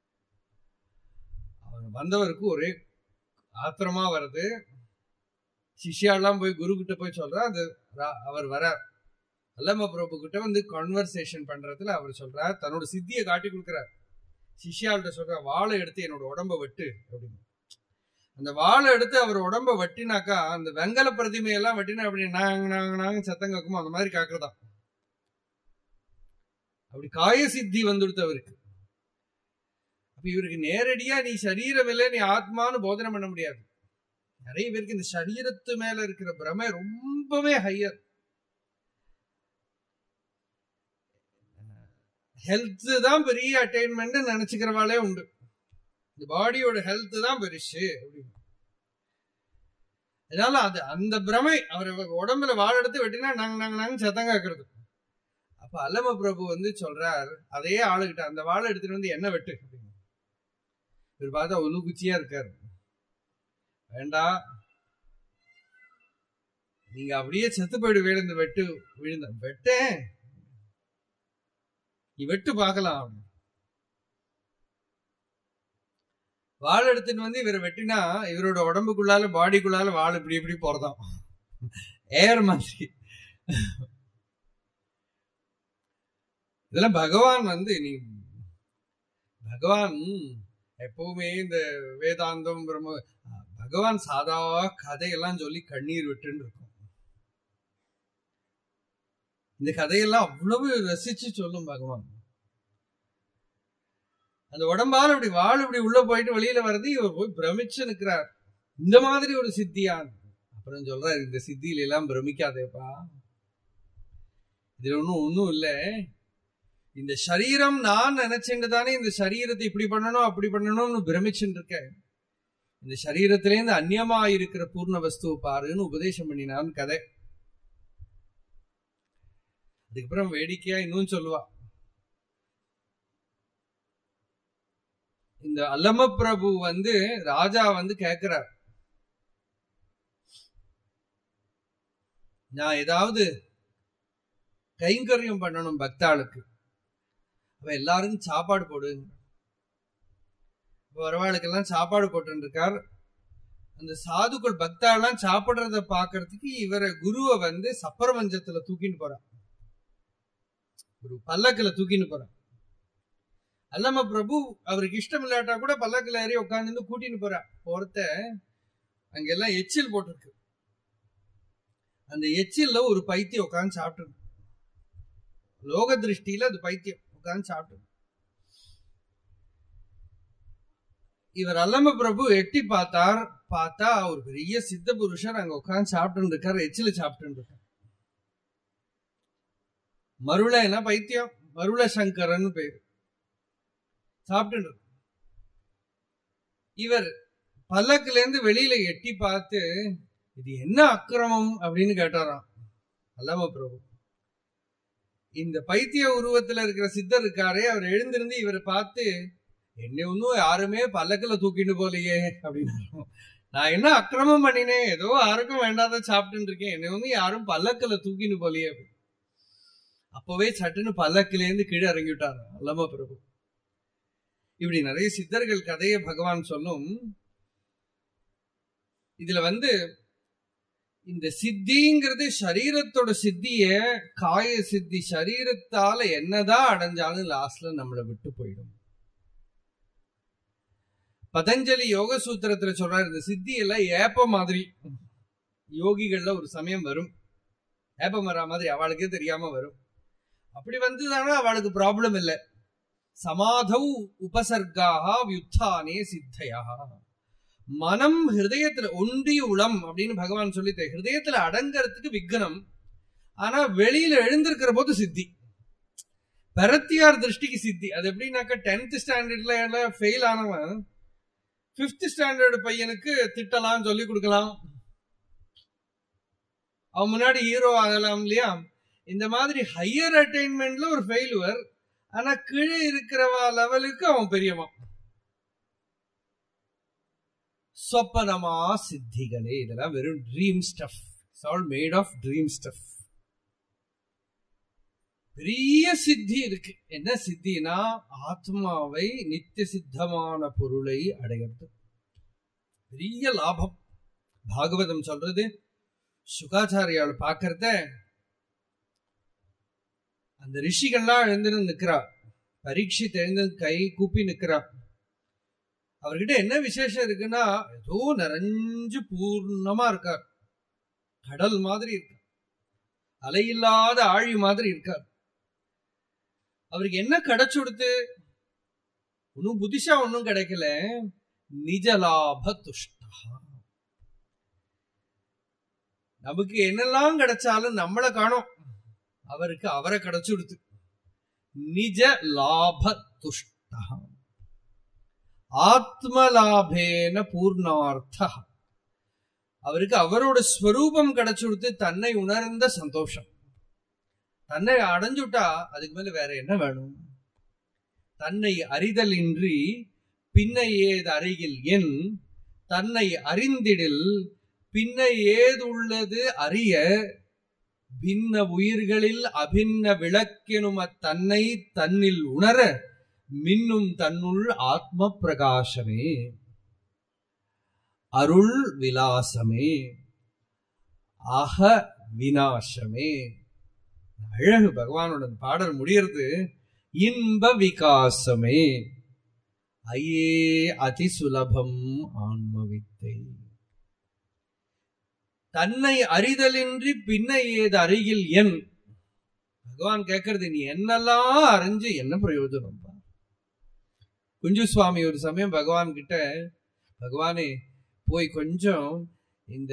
அவன் வந்தவருக்கு ஒரே ஆத்திரமா வருது. சிஷ்யாலாம் போய் குரு கிட்ட போய் சொல்றா. அது அவர் வர அல்லம பிரபு கிட்ட வந்து கான்வர்சேஷன் பண்றதுல அவர் சொல்றார், தன்னோட சித்தியை காட்டி கொடுக்கிறார். சிஷ்யாள்கிட்ட சொல்ற, வாழை எடுத்து என்னோட உடம்ப வெட்டு அப்படின்னு. அந்த வாழை எடுத்து அவர் உடம்ப வெட்டினாக்கா அந்த வெங்கல பிரதிமையெல்லாம் வெட்டினா அப்படி நாங்க நாங்க நாங்க சத்தம் கேட்குமோ அந்த மாதிரி காக்குறதா. அப்படி காய சித்தி வந்துடுத்து அவருக்கு. அப்ப இவருக்கு நேரடியா நீ சரீரம் இல்லை நீ ஆத்மானு போதனை பண்ண முடியாது. நிறைய பேருக்கு இந்த சரீரத்து மேல இருக்கிற பிரமை ரொம்பவே ஹையர். ஹெல்த் தான் பெரிய அட்டைன்மெண்ட் நினைச்சுக்கிறவாளே உண்டு. இந்த பாடியோட ஹெல்த் தான் பெருசு அப்படின்னு. அதனால அது அந்த பிரமை அவர் உடம்புல வாழை எடுத்து வெட்டினா நாங்க நாங்க நாங்க சத்தம் காக்குறது. அப்ப அல்லம பிரபு வந்து சொல்றார், அதே ஆளுகிட்ட அந்த வாழை எடுத்துட்டு வந்து என்ன வெட்டு அப்படின்னு. இவர் பார்த்தா ஒழுகுச்சியா இருக்காரு. வேண்டாம், நீங்க அப்படியே செத்து போயிடு வேலை இந்த வெட்டு விழுந்த வெட்டேன் நீ வெட்டு பார்க்கலாம். வாழை எடுத்துட்டு வந்து இவரை வெட்டினா இவரோட உடம்புக்குள்ளால பாடிக்குள்ளால வாழை இப்படி இப்படி போறதாம், ஏர் மாதிரி. இதெல்லாம் பகவான் வந்து நீ பகவான் எப்பவுமே இந்த வேதாந்தம் பிரம்ம பகவான் சாதா கதையெல்லாம் சொல்லி கண்ணீர் விட்டுன்னு இருக்கும். இந்த கதையெல்லாம் அவ்வளவு ரசிச்சு சொல்லும் பகவான். அந்த உடம்பால் அப்படி வாழ் இப்படி உள்ள போயிட்டு வெளியில வர்றது இவர் போய் பிரமிச்சு நிற்கிறார். இந்த மாதிரி ஒரு சித்தியான். அப்புறம் சொல்றாரு, இந்த சித்தியில எல்லாம் பிரமிக்காதேப்பா, இதுல ஒன்னும் ஒன்னும் இல்ல. இந்த சரீரம் நான் நினைச்சுட்டு தானே இந்த சரீரத்தை இப்படி பண்ணணும் அப்படி பண்ணணும்னு பிரமிச்சுட்டு இருக்கேன். இந்த சரீரத்திலேருந்து அந்நியமா இருக்கிற பூர்ண வஸ்துவை பாருன்னு உபதேசம் பண்ணினான் கதை. அதுக்கப்புறம் வேடிக்கையா இன்னும் சொல்லுவா, இந்த அல்லம பிரபு வந்து ராஜா வந்து கேட்கிறார், நான் ஏதாவது கைங்கரியம் பண்ணணும் பக்தாளுக்கு, அவ எல்லாருக்கும் சாப்பாடு போடு. வரவாளுக்கெல்லாம் சாப்பாடு போட்டு இருக்கார். அந்த சாதுக்கள் பக்தாளெல்லாம் சாப்பிடுறத பாக்குறதுக்கு இவரை குருவை வந்து சப்பரமஞ்சத்துல தூக்கின்னு போறார், ஒரு பல்லக்குல தூக்கின்னு போறார். அல்லம பிரபு அவருக்கு இஷ்டம் இல்லாட்டா கூட பல்லக்குல ஏறி உட்காந்து கூட்டின்னு போறார். போறத அங்கெல்லாம் எச்சில் போட்டிருக்கு. அந்த எச்சில்ல ஒரு பைத்தியம் உட்காந்து சாப்பிட்டு, லோக திருஷ்டியில அது பைத்தியம் உட்காந்து சாப்பிட்டு. இவர் அல்லம பிரபு எட்டி பார்த்தார். பார்த்தா ஒரு பெரிய சித்த புருஷர் அங்க உட்காந்து சாப்பிட்டு இருக்காரு, எச்சில சாப்பிட்டு இருக்காரு. மருள என்ன பைத்தியம், மருள சங்கரன் பேரு, சாப்பிட்டு. இவர் பல்லக்குல இருந்து வெளியில எட்டி பார்த்து இது என்ன அக்கிரமம் அப்படின்னு கேட்டாராம் அல்லம பிரபு. இந்த பைத்திய உருவத்துல இருக்கிற சித்தர் இருக்காரே, அவர் எழுந்திருந்து இவரை பார்த்து, என்ன ஒன்னும் யாருமே பல்லக்குல தூக்கிட்டு போலையே அப்படின்னு. நான் என்ன அக்கிரமம் பண்ணினேன், ஏதோ யாருக்கும் வேண்டாத சாப்பிட்டு இருக்கேன், என்ன ஒன்னும் யாரும் பல்லக்குல தூக்கிட்டு போலையே. அப்பவே சட்டுன்னு பல்லக்கில இருந்து கீழே இறங்கி விட்டார் அல்லம பிரபு. இப்படி நிறைய சித்தர்கள் கதையை பகவான் சொல்லும். இதுல வந்து இந்த சித்திங்கிறது சரீரத்தோட சித்திய, காய சித்தி சரீரத்தால என்னதான் அடைஞ்சாலும் லாஸ்ட்ல நம்மளை விட்டு போயிடும். பதஞ்சலி யோக சூத்திரத்துல சொல்றாரு, இந்த சித்தி எல்லாம் ஏப்ப மாதிரி. யோகிகள்ல ஒரு சமயம் வரும், ஏப்பம் வரா மாதிரி அவளுக்கே தெரியாம வரும். அப்படி வந்துதானா அவளுக்கு ப்ராப்ளம் இல்லை. சமாதௌ உபசர்காக வியுத்தானே சித்தையா. மனம் ஹிருதயத்துல ஒன்றி உளம் அப்படின்னு பகவான் சொல்லிட்டு ஹிருதயத்துல அடங்கறதுக்கு விக்னம், ஆனா வெளியில எழுந்திருக்கிற போது சித்தி. பரத்தியார் திருஷ்டிக்கு சித்தி. அது எப்படின்னாக்கா டென்த் ஸ்டாண்டர்ட்ல ஃபெயில் ஆனவன் பிப்த் ஸ்டாண்டர்டு பையனுக்கு திட்டலாம், சொல்லி கொடுக்கலாம், அவன் முன்னாடி ஹீரோ ஆகலாம் இல்லையா. இந்த மாதிரி ஹையர் அட்டைன்மெண்ட்ல ஒரு ஃபெயிலுவர், ஆனா கீழே இருக்கிறவா லெவலுக்கு அவன் பெரியவன். சொப்பனமா சித்திகளே, இதெல்லாம் வெறும் dream stuff. It's all made of dream stuff. பெரிய சித்தி இருக்கு. என்ன சித்தினா, ஆத்மாவை நித்திய சித்தமான பொருளை அடைகிறது. பெரிய லாபம். பாகவதம் சொல்றது, சுகாச்சாரியால் பாக்கிறத அந்த ரிஷிகள்லாம் எழுந்து நிக்கிறா. பரீட்சித் எழுந்து கை கூப்பி நிக்கிறா. அவர்கிட்ட என்ன விசேஷம் இருக்குன்னா, ஏதோ நிறைஞ்சு பூர்ணமா இருக்கார். கடல் மாதிரி இருக்கார், அலையில்லாத ஆழி மாதிரி இருக்கார். அவருக்கு என்ன கிடைச்சுடுத்து? ஒன்னும் புதுசா ஒன்னும் கிடைக்கல. நிஜலாப துஷ்டா. நமக்கு என்னெல்லாம் கிடைச்சாலும் நம்மளை காணோம், அவருக்கு அவரை கிடைச்சுடுத்து. நிஜ லாப துஷ்டா ஆத்மலாபேன பூர்ணார்த்த. அவருக்கு அவரோட ஸ்வரூபம் கிடைச்சுடுத்து. தன்னை உணர்ந்த சந்தோஷம். தன்னை அடைஞ்சுட்டா அதுக்கு மேல வேற என்ன வேணும்? தன்னை அறிதல் இன்றி பின்ன ஏது அருகில் என் தன்னை அறிந்திடில் பின்ன ஏதுள்ளது அறிய பின்ன உயிர்களில் அபின்ன விளக்கெனும் தன்னை தன்னில் உணர மின்னும் தன்னுள் ஆத்ம பிரகாசமே அருள் விலாசமே அக விநாசமே. அழகு பகவானோட பாடல் முடியறது. இன்ப விகாசமே ஐயே அதிசுலபம் ஆன்மவித்தை. தன்னை அறிதலின்றி பின்ன ஏது அருகில் என். பகவான் கேட்கறது, நீ என்னெல்லாம் அறிஞ்சு என்ன பிரயோஜனம்? குஞ்சு சுவாமி ஒரு சமயம் பகவான் கிட்ட, பகவானே போய் கொஞ்சம் இந்த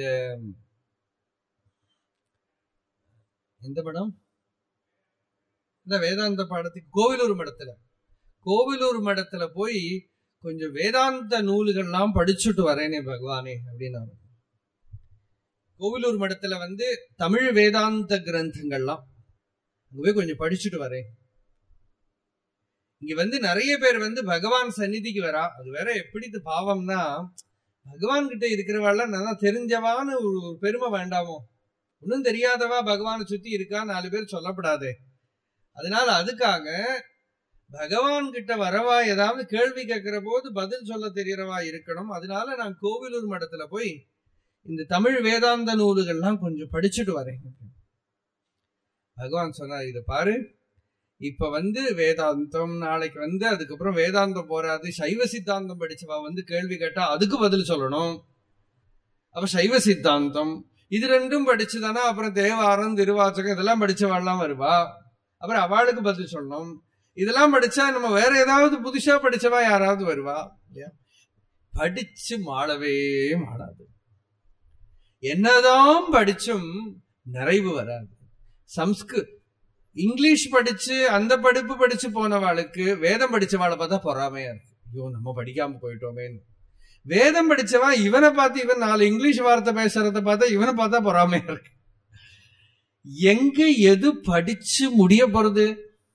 எந்த படம், இந்த வேதாந்த பாடத்துக்கு கோவிலூர் மடத்துல கோவிலூர் மடத்துல போய் கொஞ்சம் வேதாந்த நூல்கள்லாம் படிச்சுட்டு வரேனே பகவானே அப்படின்னாரு. கோவிலூர் மடத்துல வந்து தமிழ் வேதாந்த கிரந்தங்கள்லாம் அங்க போய் கொஞ்சம் படிச்சுட்டு வரேன். இங்க வந்து நிறைய பேர் வந்து பகவான் சந்நிதிக்கு வரா. அது வேற எப்படி பாவம்னா, பகவான் கிட்ட இருக்கிறவாள் நல்லா தெரிஞ்சவான்னு ஒரு பெருமை வேண்டாமோ? ஒன்னும் தெரியாதவா பகவானை சுத்தி இருக்கா நாலு பேர் சொல்லப்படாதே. அதனால அதுக்காக பகவான் கிட்ட வரவா ஏதாவது கேள்வி கேட்கிற போது பதில் சொல்ல தெரியறவா இருக்கணும். அதனால நான் கோவிலூர் மடத்துல போய் இந்த தமிழ் வேதாந்த நூல்கள்லாம் கொஞ்சம் படிச்சுட்டு வரேன். பகவான் சொன்னார், இத பாரு, இப்ப வந்து வேதாந்தம், நாளைக்கு வந்து அதுக்கப்புறம் வேதாந்தம் போறாது, சைவ சித்தாந்தம் படிச்சவா வந்து கேள்வி கேட்டா அதுக்கு பதில் சொல்லணும். அப்ப சைவ சித்தாந்தம் இது ரெண்டும் படிச்சுதானா அப்புறம் தேவாரம் திருவாச்சகம் இதெல்லாம் படிச்சவாள்லாம் வருவா. அப்புறம் அவளுக்கு பதில் சொல்லணும். இதெல்லாம் படிச்சா நம்ம வேற ஏதாவது புதுசா படிச்சவா யாராவது வருவா இல்லையா? படிச்சு மாளவே மாளாது. என்னதான் படிச்சும் நிறைவு வராது. சம்ஸ்கிரு இங்கிலீஷ் படிச்சு அந்த படிப்பு படிச்சு போனவாளுக்கு வேதம் படிச்சவாளை பார்த்தா பொறாமையா இருக்கு. ஐயோ நம்ம படிக்காம போயிட்டோமேன்னு. வேதம் படிச்சவா இவனை பார்த்து, இவன் நாலு இங்கிலீஷ் வார்த்தை பேசுறத பார்த்தா இவனை பார்த்தா பொறாமையா இருக்கு. எங்க எது படிச்சு முடிய போறது?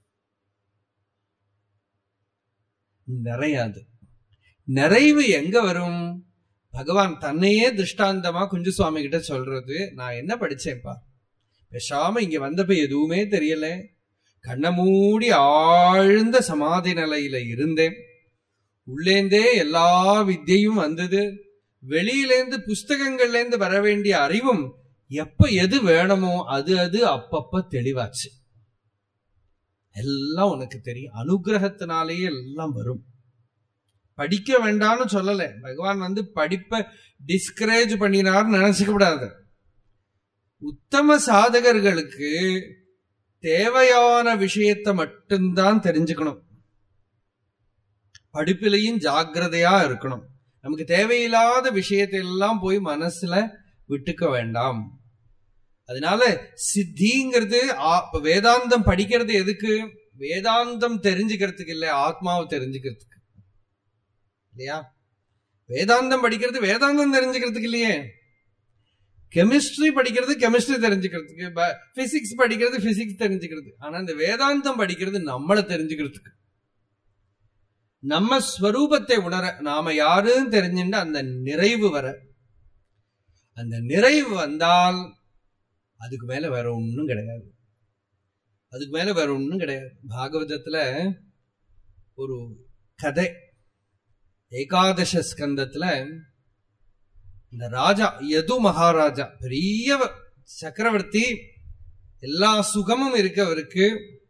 நிறையாது. நிறைவு எங்க வரும்? பகவான் தன்னையே திருஷ்டாந்தமா குஞ்சு சுவாமி கிட்ட சொல்றது, நான் என்ன படிச்சேன்ப்பா, பேசாம இங்க வந்தப்ப எதுவுமே தெரியல, கண்ண மூடி ஆழ்ந்த சமாதி நிலையில இருந்தேன், உள்ளேந்தே எல்லா வித்தியும் வந்தது, வெளியிலேந்து புஸ்தகங்கள்ல இருந்து வர வேண்டிய அறிவும் எப்ப எது வேணுமோ அது அது அப்பப்ப தெளிவாச்சு. எல்லாம் உனக்கு தெரியும், அனுகிரகத்தினாலேயே எல்லாம் வரும். படிக்க வேண்டாம்னு சொல்லல, பகவான் வந்து படிப்பை டிஸ்கரேஜ் பண்ணினார்னு நினைச்சுக்கப்படாது. உத்தம சாதகர்களுக்கு தேவையான விஷயத்தை மட்டும்தான் தெரிஞ்சுக்கணும். படிப்பிலையும் ஜாக்கிரதையா இருக்கணும். நமக்கு தேவையில்லாத விஷயத்தை எல்லாம் போய் மனசுல விட்டுக்க வேண்டாம். அதனால சித்திங்கிறது, வேதாந்தம் படிக்கிறது எதுக்கு? வேதாந்தம் தெரிஞ்சுக்கிறதுக்கு இல்ல, ஆத்மாவை தெரிஞ்சுக்கிறதுக்கு இல்லையா? வேதாந்தம் படிக்கிறது வேதாந்தம் தெரிஞ்சுக்கிறதுக்கு இல்லையே. கெமிஸ்ட்ரி படிக்கிறது கெமிஸ்ட்ரி தெரிஞ்சுக்கிறதுக்கு, பிசிக்ஸ் படிக்கிறது பிசிக்ஸ் தெரிஞ்சுக்கிறது. ஆனா இந்த வேதாந்தம் படிக்கிறது நம்மளை தெரிஞ்சுக்கிறதுக்கு, நம்ம ஸ்வரூபத்தை உணர, நாம யாருன்னு தெரிஞ்சுட்டு அந்த நிறைவு வர. அந்த நிறைவு வந்தால் அதுக்கு மேல வேற ஒன்னும் கிடையாது. அதுக்கு மேல வேற ஒன்னும் கிடையாது. பாகவதத்துல ஒரு கதை, ஏகாதச ஸ்கந்தத்துல இந்த ராஜா யது மகாராஜா பெரிய சக்கரவர்த்தி, எல்லா சுகமும் இருக்கு அவருக்கு.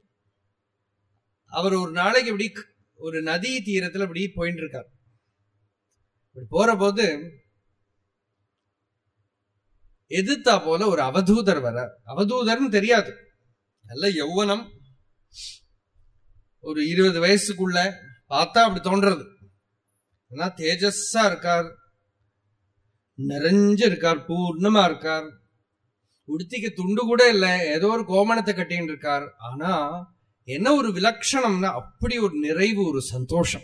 அவர் ஒரு நாளைக்கு இப்படி ஒரு நதி தீரத்துல இப்படி போயிட்டு இருக்கார். இப்படி போற போது எதிர்த்தா போல ஒரு அவதூதர் வர. அவதூதர்னு தெரியாது, நல்ல யௌவனம், ஒரு இருபது வயசுக்குள்ள பார்த்தா அப்படி தோன்றது. ஆனா தேஜஸா இருக்கார், நிறைஞ்சு இருக்கார், பூர்ணமா இருக்கார். உடுத்திக்கு துண்டு கூட இல்ல, ஏதோ ஒரு கோமணத்தை கட்டின்னு இருக்கார். ஆனா என்ன ஒரு விலட்சணம்னா அப்படி ஒரு நிறைவு, ஒரு சந்தோஷம்.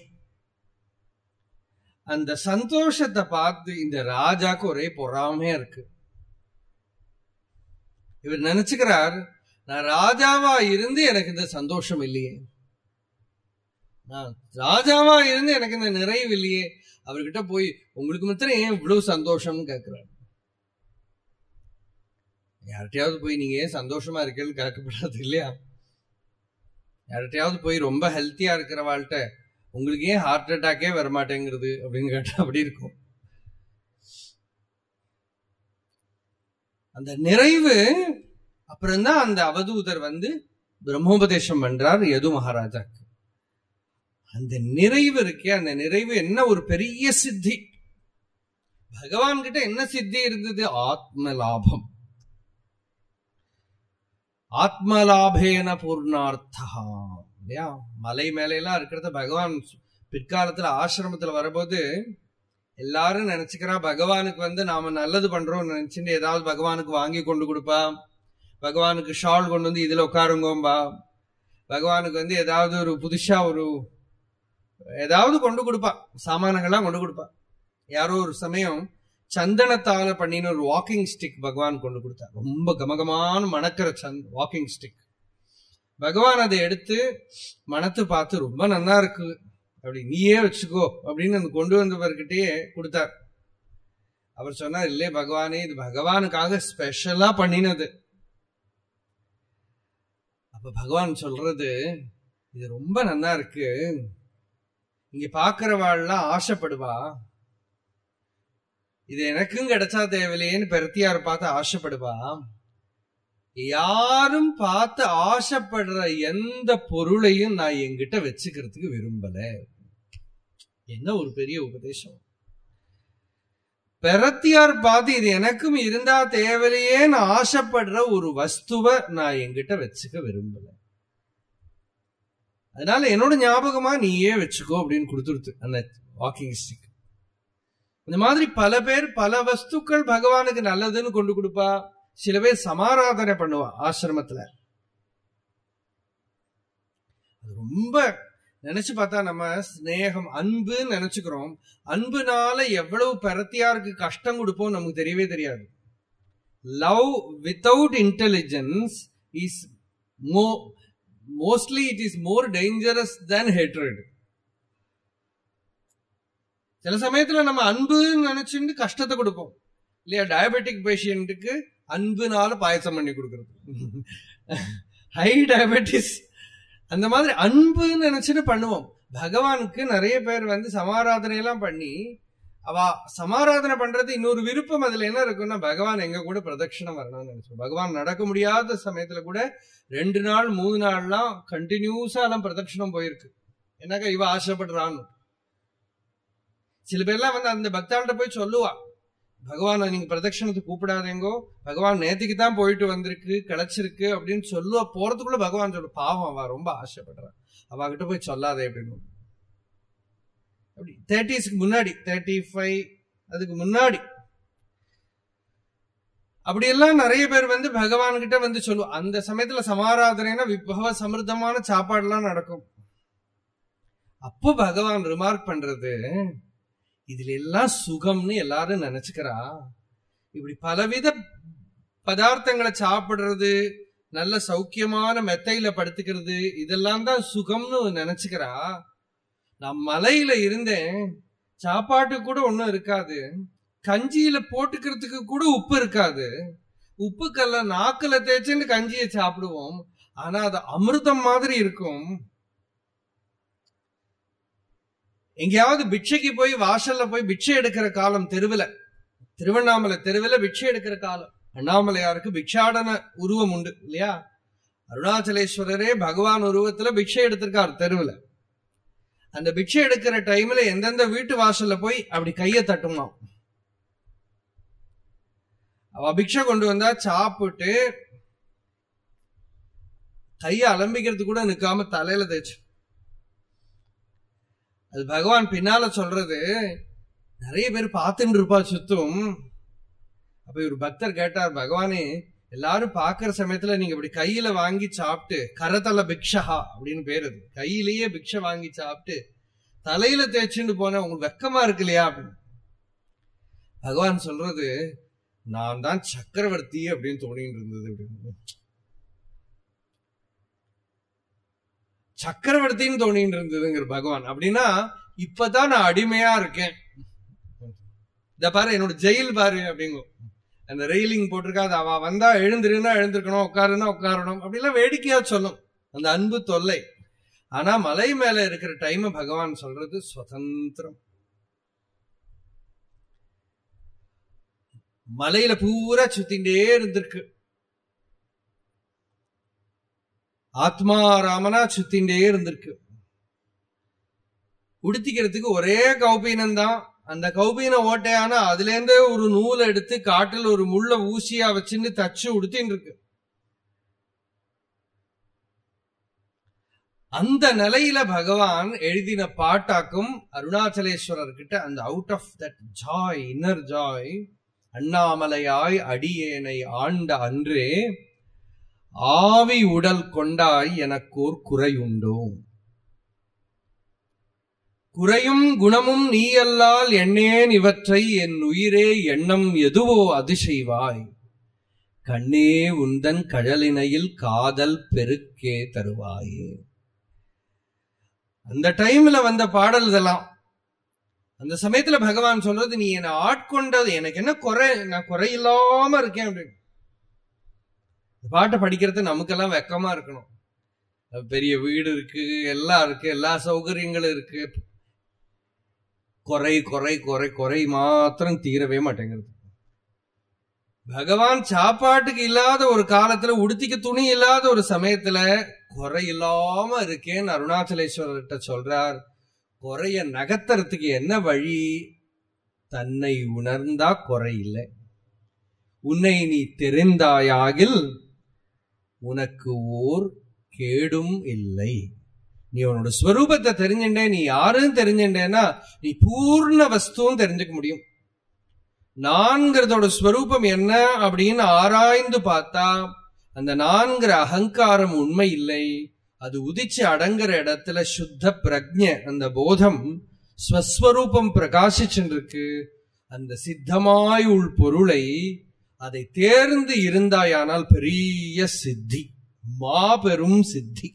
அந்த சந்தோஷத்தை பார்த்து இந்த ராஜாக்கு ஒரே பொறாமையா இருக்கு. இவர் நினைச்சுக்கிறார், நான் ராஜாவா இருந்து எனக்கு இந்த சந்தோஷம் இல்லையே, நான் ராஜாவா இருந்து எனக்கு இந்த நிறைவு இல்லையே. அவர்கிட்ட போய் உங்களுக்கு மாத்திரம் ஏன் இவ்வளவு சந்தோஷம்னு கேட்கிறார். யார்கிட்டயாவது போய் நீங்க ஏன் சந்தோஷமா இருக்கேன்னு கேட்கப்படாது இல்லையா? யார்கிட்டயாவது போய் ரொம்ப ஹெல்த்தியா இருக்கிறவாள்கிட்ட உங்களுக்கு ஏன் ஹார்ட் அட்டாக்கே வரமாட்டேங்கிறது அப்படின்னு கேட்டா அப்படி இருக்கும். அந்த நிறைவு. அப்புறம்தான் அந்த அவதூதர் வந்து பிரம்மோபதேசம் பண்றார் யது மகாராஜாக்கு. அந்த நிறைவு இருக்கே, அந்த நிறைவு என்ன ஒரு பெரிய சித்தி. பகவான் கிட்ட என்ன சித்தி இருந்தது? ஆத்ம லாபம். ஆத்மலாபேன பூர்ணார்த்தா இல்லையா? மலை மேலாம் இருக்கிறத பகவான் பிற்காலத்துல ஆசிரமத்துல வரும்போது எல்லாரும் நினைச்சுக்கிறா, பகவானுக்கு வந்து நாம நல்லது பண்றோம் நினைச்சுட்டு ஏதாவது பகவானுக்கு வாங்கி கொண்டு கொடுப்பா, பகவானுக்கு ஷால் கொண்டு வந்து இதுல உட்காருங்கோம்பா, பகவானுக்கு வந்து ஏதாவது ஒரு புதுசா ஒரு ஏதாவது கொண்டு கொடுப்பா, சாமானங்கள்லாம் கொண்டு கொடுப்பா. யாரோ ஒரு சமயம் சந்தனத்தால பண்ணின ஒரு வாக்கிங் ஸ்டிக் பகவான் கொண்டு கொடுத்தா, ரொம்ப கமகமான மணக்கிற சந்த் வாக்கிங் ஸ்டிக். பகவான் அதை எடுத்து மணத்து பார்த்து ரொம்ப நல்லா இருக்கு, அப்படி நீயே வச்சுக்கோ அப்படின்னு அந்த கொண்டு வந்தவர்கிட்டயே கொடுத்தார். அவர் சொன்னார், இல்லே பகவானே, இது பகவானுக்காக ஸ்பெஷலா பண்ணினது. அப்ப பகவான் சொல்றது, இது ரொம்ப நல்லா இருக்கு, இங்க பாக்குறவாள்லாம் ஆசைப்படுவா, இது எனக்கும் கிடைச்சா தேவையில்லையேன்னு பெருத்தியார் பார்த்து ஆசைப்படுவா. யாரும் பார்த்து ஆசைப்படுற எந்த பொருளையும் நான் என்கிட்ட வச்சுக்கிறதுக்கு விரும்பல. என்ன ஒரு பெரிய உபதேசம். பெரத்தியார் பார்த்து இது எனக்கும் இருந்தா தேவையில்லையேன்னு ஆசைப்படுற ஒரு வஸ்துவை நான் என்கிட்ட வச்சுக்க விரும்பல, அதனால என்னோட ஞாபகமா நீயே வச்சுக்கோ அப்படின்னு கொடுத்துருத்து அந்த வாக்கிங் ஸ்டிக். இந்த மாதிரி பல பேர் பல வஸ்துக்கள் பகவானுக்கு நல்லதுன்னு கொண்டு கொடுப்பா. சில பேர் சமாராதனை பண்ணுவா ஆசிரமத்துல. ரொம்ப நினைச்சு பார்த்தா நம்ம ஸ்நேகம், அன்புன்னு நினைச்சுக்கிறோம். அன்புனால எவ்வளவு பெரத்தியாருக்கு கஷ்டம் கொடுப்போம் நமக்கு தெரியவே தெரியாது. Love without intelligence is mo mostly it is more dangerous than hatred. சில சமயத்துல நம்ம அன்புன்னு நினைச்சுட்டு கஷ்டத்தை கொடுப்போம் இல்லையா? டயபெட்டிக் பேஷண்ட்டுக்கு அன்புனால பாயசம் பண்ணி கொடுக்கறது, ஹை டயபெட்டிஸ், அந்த மாதிரி அன்புன்னு நினைச்சுட்டு பண்ணுவோம். பகவானுக்கு நிறைய பேர் வந்து சமாராதனை எல்லாம் பண்ணி, அவ சமாராதனை பண்றது இன்னொரு விருப்பம் அதுல என்ன இருக்குன்னா, பகவான் எங்க கூட பிரதட்சணம் வரணும்னு நினைச்சோம். பகவான் நடக்க முடியாத சமயத்துல கூட ரெண்டு நாள் மூணு நாள்லாம் கண்டினியூஸா எல்லாம் பிரதட்சணம் போயிருக்கு. என்னக்கா இவ ஆசைப்படுறான்னு. சில பேர்லாம் வந்து அந்த பக்தாள்கிட்ட போய் சொல்லுவா, பகவான் நீங்க பிரதட்சணத்துக்கு கூப்பிடாதேங்கோ, பகவான் நேற்றுக்கு தான் போயிட்டு வந்திருக்கு கிடைச்சிருக்கு அப்படின்னு சொல்லுவா. போறதுக்குள்ள பகவான் சொல்லு, பாவம் அவ ரொம்ப ஆசைப்படுறான், அவகிட்ட போய் சொல்லாதே அப்படின்னு. அப்படி தேர்ட்டிஸ்க்கு முன்னாடி, தேர்ட்டி ஃபைவ் அதுக்கு முன்னாடி அப்படியெல்லாம் நிறைய பேர் வந்து பகவான் கிட்ட வந்து சொல்லுவா. அந்த சமயத்துல சமாராதனைனா விபவ சமிருத்தமான சாப்பாடுலாம் நடக்கும். அப்போ பகவான் ரிமார்க் பண்றது, இதுல எல்லாம் சுகம்னு எல்லாரும் நினைச்சுக்கிறா. இப்படி பலவித பதார்த்தங்களை சாப்பிடுறது, நல்ல சௌக்கியமான மெத்தையில படுத்துக்கிறது, இதெல்லாம் தான் சுகம்னு நினைச்சுக்கிறா. நான் மலையில இருந்தேன், சாப்பாட்டுக்கு கூட ஒண்ணும் இருக்காது, கஞ்சியில போட்டுக்கிறதுக்கு கூட உப்பு இருக்காது, உப்பு கல்ல நாக்குல தேய்ச்சுன்னு கஞ்சியை சாப்பிடுவோம், ஆனா அது அமிர்தம் மாதிரி இருக்கும். எங்கேயாவது பிட்சைக்கு போய் வாசல்ல போய் பிட்சை எடுக்கிற காலம், தெருவில், திருவண்ணாமலை தெருவில் பிட்சை எடுக்கிற காலம், அண்ணாமலையாருக்கு பிக்ஷாடன உருவம் உண்டு இல்லையா? அருணாச்சலேஸ்வரரே பகவான் உருவத்துல பிக்ஷை எடுத்திருக்காரு தெருவுல. அந்த பிக்ஷை எடுக்கிற டைம்ல எந்தெந்த வீட்டு வாசல்ல போய் அப்படி கைய தட்டுமா. அவ பிக்ஷை கொண்டு வந்தா சாப்பிட்டு கைய அலம்பிக்கிறது கூட நிக்காம தலையில தேய்ச்சு. அது பகவான் பின்னால சொல்றது. நிறைய பேர் பார்த்துட்டு இருப்பா சுத்தும். அப்ப இவர் பக்தர் கேட்டார், பகவானே எல்லாரும் பாக்குற சமயத்துல நீங்க இப்படி கையில வாங்கி சாப்பிட்டு, கரதல பிக்ஷா அப்படின்னு பேரு, கையிலேயே பிக்ஷை வாங்கி சாப்பிட்டு தலையில தேய்ச்சிட்டு போன உங்களுக்கு வெக்கமா இருக்கு இல்லையா அப்படின்னு. பகவான் சொல்றது, நான் தான் சக்கரவர்த்தி அப்படின்னு தோணிட்டு இருந்தது அப்படின்னு. சக்கரவர்த்தின்னு தோணிட்டு இருந்ததுங்கிற பகவான். அப்படின்னா இப்பதான் நான் அடிமையா இருக்கேன். இத பாரு என்னோட ஜெயில் பாரு அப்படிங்க. அந்த ரெயிலிங் போட்டிருக்காது, அவ வந்தா எழுந்திருந்தா எழுந்திருக்கணும், உட்காருன்னா உட்காரணும், அப்படிலாம் வேடிக்கையா சொல்லும் அந்த அன்பு தொல்லை. ஆனா மலை மேல இருக்கிற டைம் பகவான் சொல்றது சுதந்திரம். மலையில பூரா சுத்திண்டே இருந்திருக்கு, ஆத்மாராமனா சுத்திண்டே இருந்திருக்கு. உடுத்திக்கிறதுக்கு ஒரே கௌபீனம் தான். அந்த கௌபீன ஓட்டையானா அதுல இருந்து ஒரு நூலை எடுத்து காட்டில் ஒரு முள்ள ஊசியா வச்சுன்னு தச்சு உடுத்தின்னு இருக்கு. அந்த நிலையில பகவான் எழுதின பாட்டாக்கும் அருணாச்சலேஸ்வரர் கிட்ட அந்த out of that joy, inner joy, அண்ணாமலையாய் அடியேனை ஆண்ட அன்றே ஆவி உடல் கொண்டாய் எனக்கோர் குறையுண்டோ, குறையும் குணமும் நீயல்லால் எண்ணேன் இவற்றை, என் உயிரே எண்ணம் எதுவோ அது செய்வாய், கண்ணே உந்தன் கழலினையில் காதல் பெருக்கே தருவாயே. அந்த டைம்ல வந்த பாடல் இதெல்லாம். அந்த சமயத்துல பகவான் சொல்றது, நீ என்னை ஆட்கொண்டது, எனக்கு என்ன குறை, நான் குறையில்லாம இருக்கேன் அப்படின்னு. பாட்டை படிக்கிறது நமக்கெல்லாம் வெக்கமா இருக்கணும். பெரிய வீடு இருக்கு, எல்லாம் இருக்கு, எல்லா சௌகரியங்களும் இருக்கு, குறை குறை குறை குறை மாத்திரம் தீரவே மாட்டேங்கிறது. பகவான் சாப்பாட்டுக்கு இல்லாத ஒரு காலத்துல, உடுத்திக்க துணி இல்லாத ஒரு சமயத்துல குறை இல்லாம இருக்கேன்னு அருணாச்சலேஸ்வரர்கிட்ட சொல்றார். குறைய நகர்த்துறதுக்கு என்ன வழி? தன்னை உணர்ந்தா குறை இல்லை. உன்னை நீ தெரிந்தாயாகில் உனக்கு ஓர் கேடும் இல்லை. நீ உன்னோட ஸ்வரூபத்தை தெரிஞ்சுட்டே, நீ யாரும் தெரிஞ்சுட்டேன்னா நீ பூர்ண வஸ்துவும் தெரிஞ்சுக்க முடியும். நான்கிறதோட ஸ்வரூபம் என்ன அப்படின்னு ஆராய்ந்து பார்த்தா அந்த நான்கிற அகங்காரம் உண்மை இல்லை. அது உதிச்சு அடங்குற இடத்துல சுத்த பிரக்ஞை, அந்த போதம் ஸ்வஸ்வரூபம் பிரகாசிச்சுருக்கு. அந்த சித்தமாய் உள் பொருளை அதை தேர்ந்து இருந்தாயானால் பெரிய சித்தி, மாபெரும் சித்தி.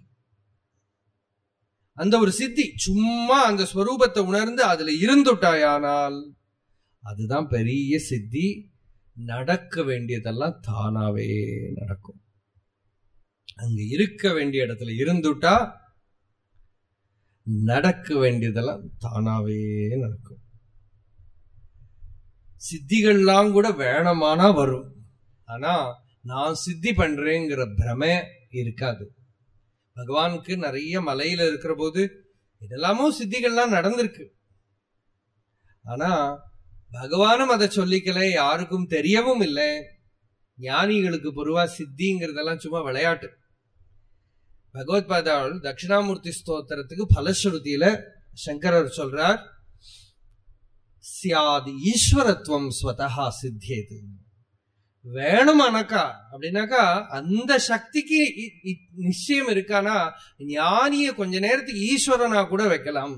அந்த ஒரு சித்தி, சும்மா அந்த ஸ்வரூபத்தை உணர்ந்து அதுல இருந்துட்டாயானால் அதுதான் பெரிய சித்தி. நடக்க வேண்டியதெல்லாம் தானாவே நடக்கும். அங்க இருக்க வேண்டிய இடத்துல இருந்துட்டா நடக்க வேண்டியதெல்லாம் தானாவே நடக்கும். சித்திகள்லாம் கூட வேணமானா வரும். ஆனா நான் சித்தி பண்றேங்கிற பிரமை இருக்காது. பகவானுக்கு நிறைய மலையில இருக்கிற போது இதெல்லாமோ சித்திகள்லாம் நடந்திருக்கு. ஆனா பகவானும் அதை சொல்லிக்கல, யாருக்கும் தெரியவும் இல்லை. ஞானிகளுக்கு பொதுவா சித்திங்கிறதெல்லாம் சும்மா விளையாட்டு. பகவத் பாதாள் தட்சிணாமூர்த்தி ஸ்தோத்திரத்துக்கு பலஸ்ருதியில சங்கரர் சொல்றார், சியாதி ஈஸ்வரத்துவம் ஸ்வதஹா சித்தியது. வேணுமானாக்கா அப்படின்னாக்கா அந்த சக்திக்கு நிச்சயம் இருக்கானா, ஞானிய கொஞ்ச நேரத்துக்கு ஈஸ்வரனா கூட வைக்கலாம்.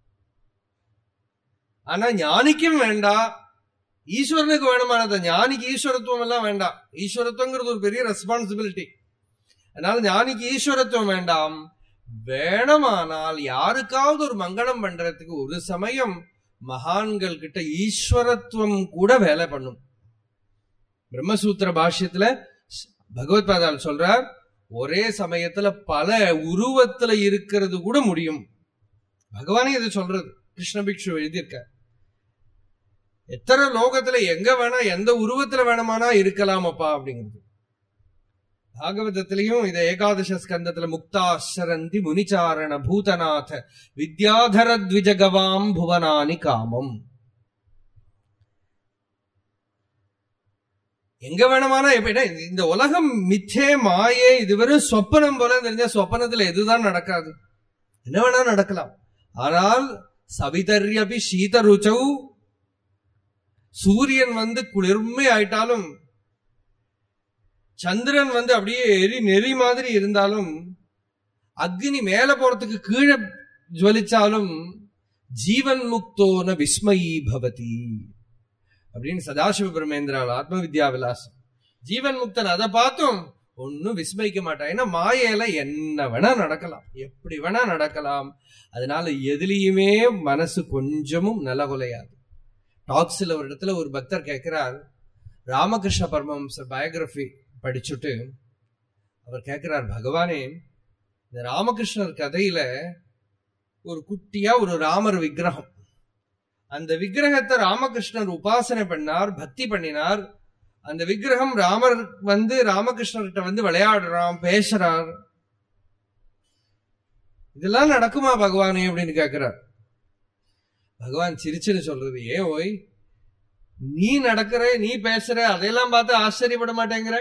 ஆனா ஞானிக்கும் வேண்டாம், ஈஸ்வரனுக்கு வேணுமானது. ஞானிக்கு ஈஸ்வரத்துவம் எல்லாம் வேண்டாம். ஈஸ்வரத்துவங்கிறது ஒரு பெரிய ரெஸ்பான்சிபிலிட்டி. அதனால ஞானிக்கு ஈஸ்வரத்துவம் வேண்டாம். வேணுமானால் யாருக்காவது ஒரு மங்களம் பண்றதுக்கு ஒரு சமயம் மகான்கள் கிட்ட ஈஸ்வரத்துவம் கூட வேலை பண்ணும். பிரம்மசூத்திர பாஷ்யத்துல பகவத் பாதால் சொல்றார், ஒரே சமயத்துல பல உருவத்துல இருக்கிறது கூட முடியும். பகவானே இதை சொல்றது, கிருஷ்ண பிக்ஷு எழுதியிருக்க. எத்தனை லோகத்துல எங்க வேணா எந்த உருவத்துல வேணுமானா இருக்கலாமப்பா அப்படிங்கிறது. பாகவதத்திலையும் இதை ஏகாதச ஸ்கந்தத்துல முக்தாசரந்தி முனிச்சாரண பூதநாத வித்யாதர த்விஜகவாம் புவனானி காமம். எங்க வேணுமானா எப்படின்னா இந்த உலகம் மிச்சே மாயே, இது வெறும் சொப்பனம் போல தெரிஞ்ச சொப்பனத்துல எதுதான் நடக்காது, என்ன வேணா நடக்கலாம். ஆனால் சவிதர்யபி சீதருச்சௌ, சூரியன் வந்து குளிர்மை ஆயிட்டாலும், சந்திரன் வந்து அப்படியே எரி நெறி மாதிரி இருந்தாலும், அக்னி மேல போறதுக்கு கீழே ஜுவலிச்சாலும், ஜீவன் முக்தோன விஸ்மயி பவதி அப்படின்னு சதாசிவ பிரமேந்திரால் ஆத்ம வித்யா விலாசம். ஜீவன் முக்தன் அதை பார்த்தும் ஒன்னும் விஸ்மயிக்க மாட்டான். ஏன்னா மாயையில என்ன வேணா நடக்கலாம், எப்படி வேணா நடக்கலாம். அதனால எதுலயுமே மனசு கொஞ்சமும் நிலகுலையாது. டாக்ஸ்ல ஒரு இடத்துல ஒரு பக்தர் கேட்கிறார், ராமகிருஷ்ண பரமஹம்சர் பயோகிராபி படிச்சுட்டு அவர் கேட்கிறார், பகவானே இந்த ராமகிருஷ்ணர் கதையில ஒரு குட்டியா ஒரு ராமர் விக்கிரகம், அந்த விக்கிரகத்தை ராமகிருஷ்ணர் உபாசனை பண்ணார், பக்தி பண்ணினார். அந்த விக்கிரகம் ராமர் வந்து ராமகிருஷ்ணர்கிட்ட வந்து விளையாடுறான், பேசுறார். இதெல்லாம் நடக்குமா பகவானே அப்படின்னு கேட்கிறார். பகவான் சிரிச்சுன்னு சொல்றது, ஏன் ஓய் நீ நடக்கிற, நீ பேசுற, அதையெல்லாம் பார்த்து ஆச்சரியப்பட மாட்டேங்கிற?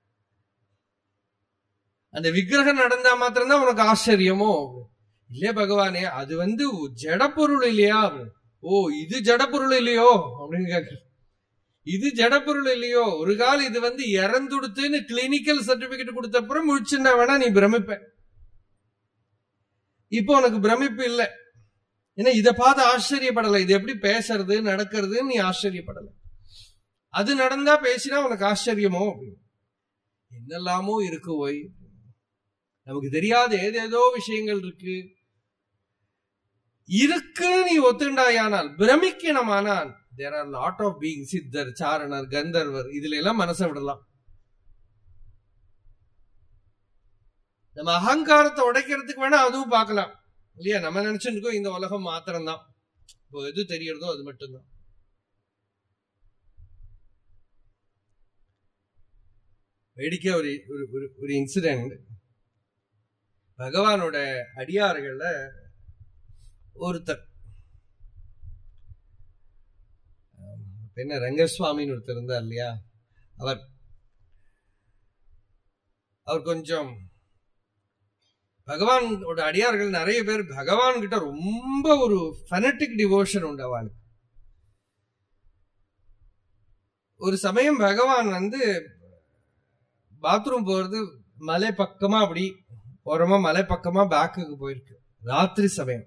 அந்த விக்கிரகம் நடந்தா மாத்திரம்தான் உனக்கு ஆச்சரியமோ? இல்லையே பகவானே, அது வந்து ஜடப்பொருள் இல்லையா? ஓ இது ஜடப்பொருள் இல்லையோ அப்படின்னு கேட்க, இது ஜடப்பொருள் இல்லையோ? ஒரு கால் இது வந்து இறந்துடுத்துன்னு கிளினிக்கல் சர்டிபிகேட் கொடுத்த அப்புறம் முழிச்சுன்னா வேணா நீ பிரமிப்ப. இப்போ உனக்கு பிரமிப்பு இல்லை, ஏன்னா இதை பார்த்து ஆச்சரியப்படலை. இது எப்படி பேசுறது நடக்கிறதுன்னு நீ ஆச்சரியப்படலை. அது நடந்தா பேசினா உனக்கு ஆச்சரியமோ? என்னெல்லாமோ இருக்கு ஓய், நமக்கு தெரியாத ஏதேதோ விஷயங்கள் இருக்கு. இருக்கு நீ ஒத்துண்டாயானால், பிரமிக்கணுமானால், there are lot of beings, சித்தர், சாரணர், கந்தர்வர், இதுல எல்லாம் மனசை விடலாம். நம்ம அகங்காரத்தை உடைக்கிறதுக்கு வேணா அதுவும் பார்க்கலாம் இல்லையா? நம்ம நினைச்சுருக்கோம் இந்த உலகம் மாத்திரம்தான், இப்போ எது தெரியறதோ அது மட்டும்தான். வேடிக்கை ஒரு ஒரு இன்சிடென்ட். பகவானோட அடியார்கள்ல ஒருத்தர், என்ன ரங்கசுவாமின்னு ஒருத்தர் இருந்தார் இல்லையா, அவர் அவர் கொஞ்சம் பகவானோட அடியார்கள் நிறைய பேர் பகவான் கிட்ட ரொம்ப ஒரு ஃபெனட்டிக் டிவோஷன் உண்டு அவளுக்கு. ஒரு சமயம் பகவான் வந்து பாத்ரூம் போறது மலை பக்கமா, அப்படி ஓரமா மலை பக்கமா பேக்குக்கு போயிருக்கு, ராத்திரி சமயம்.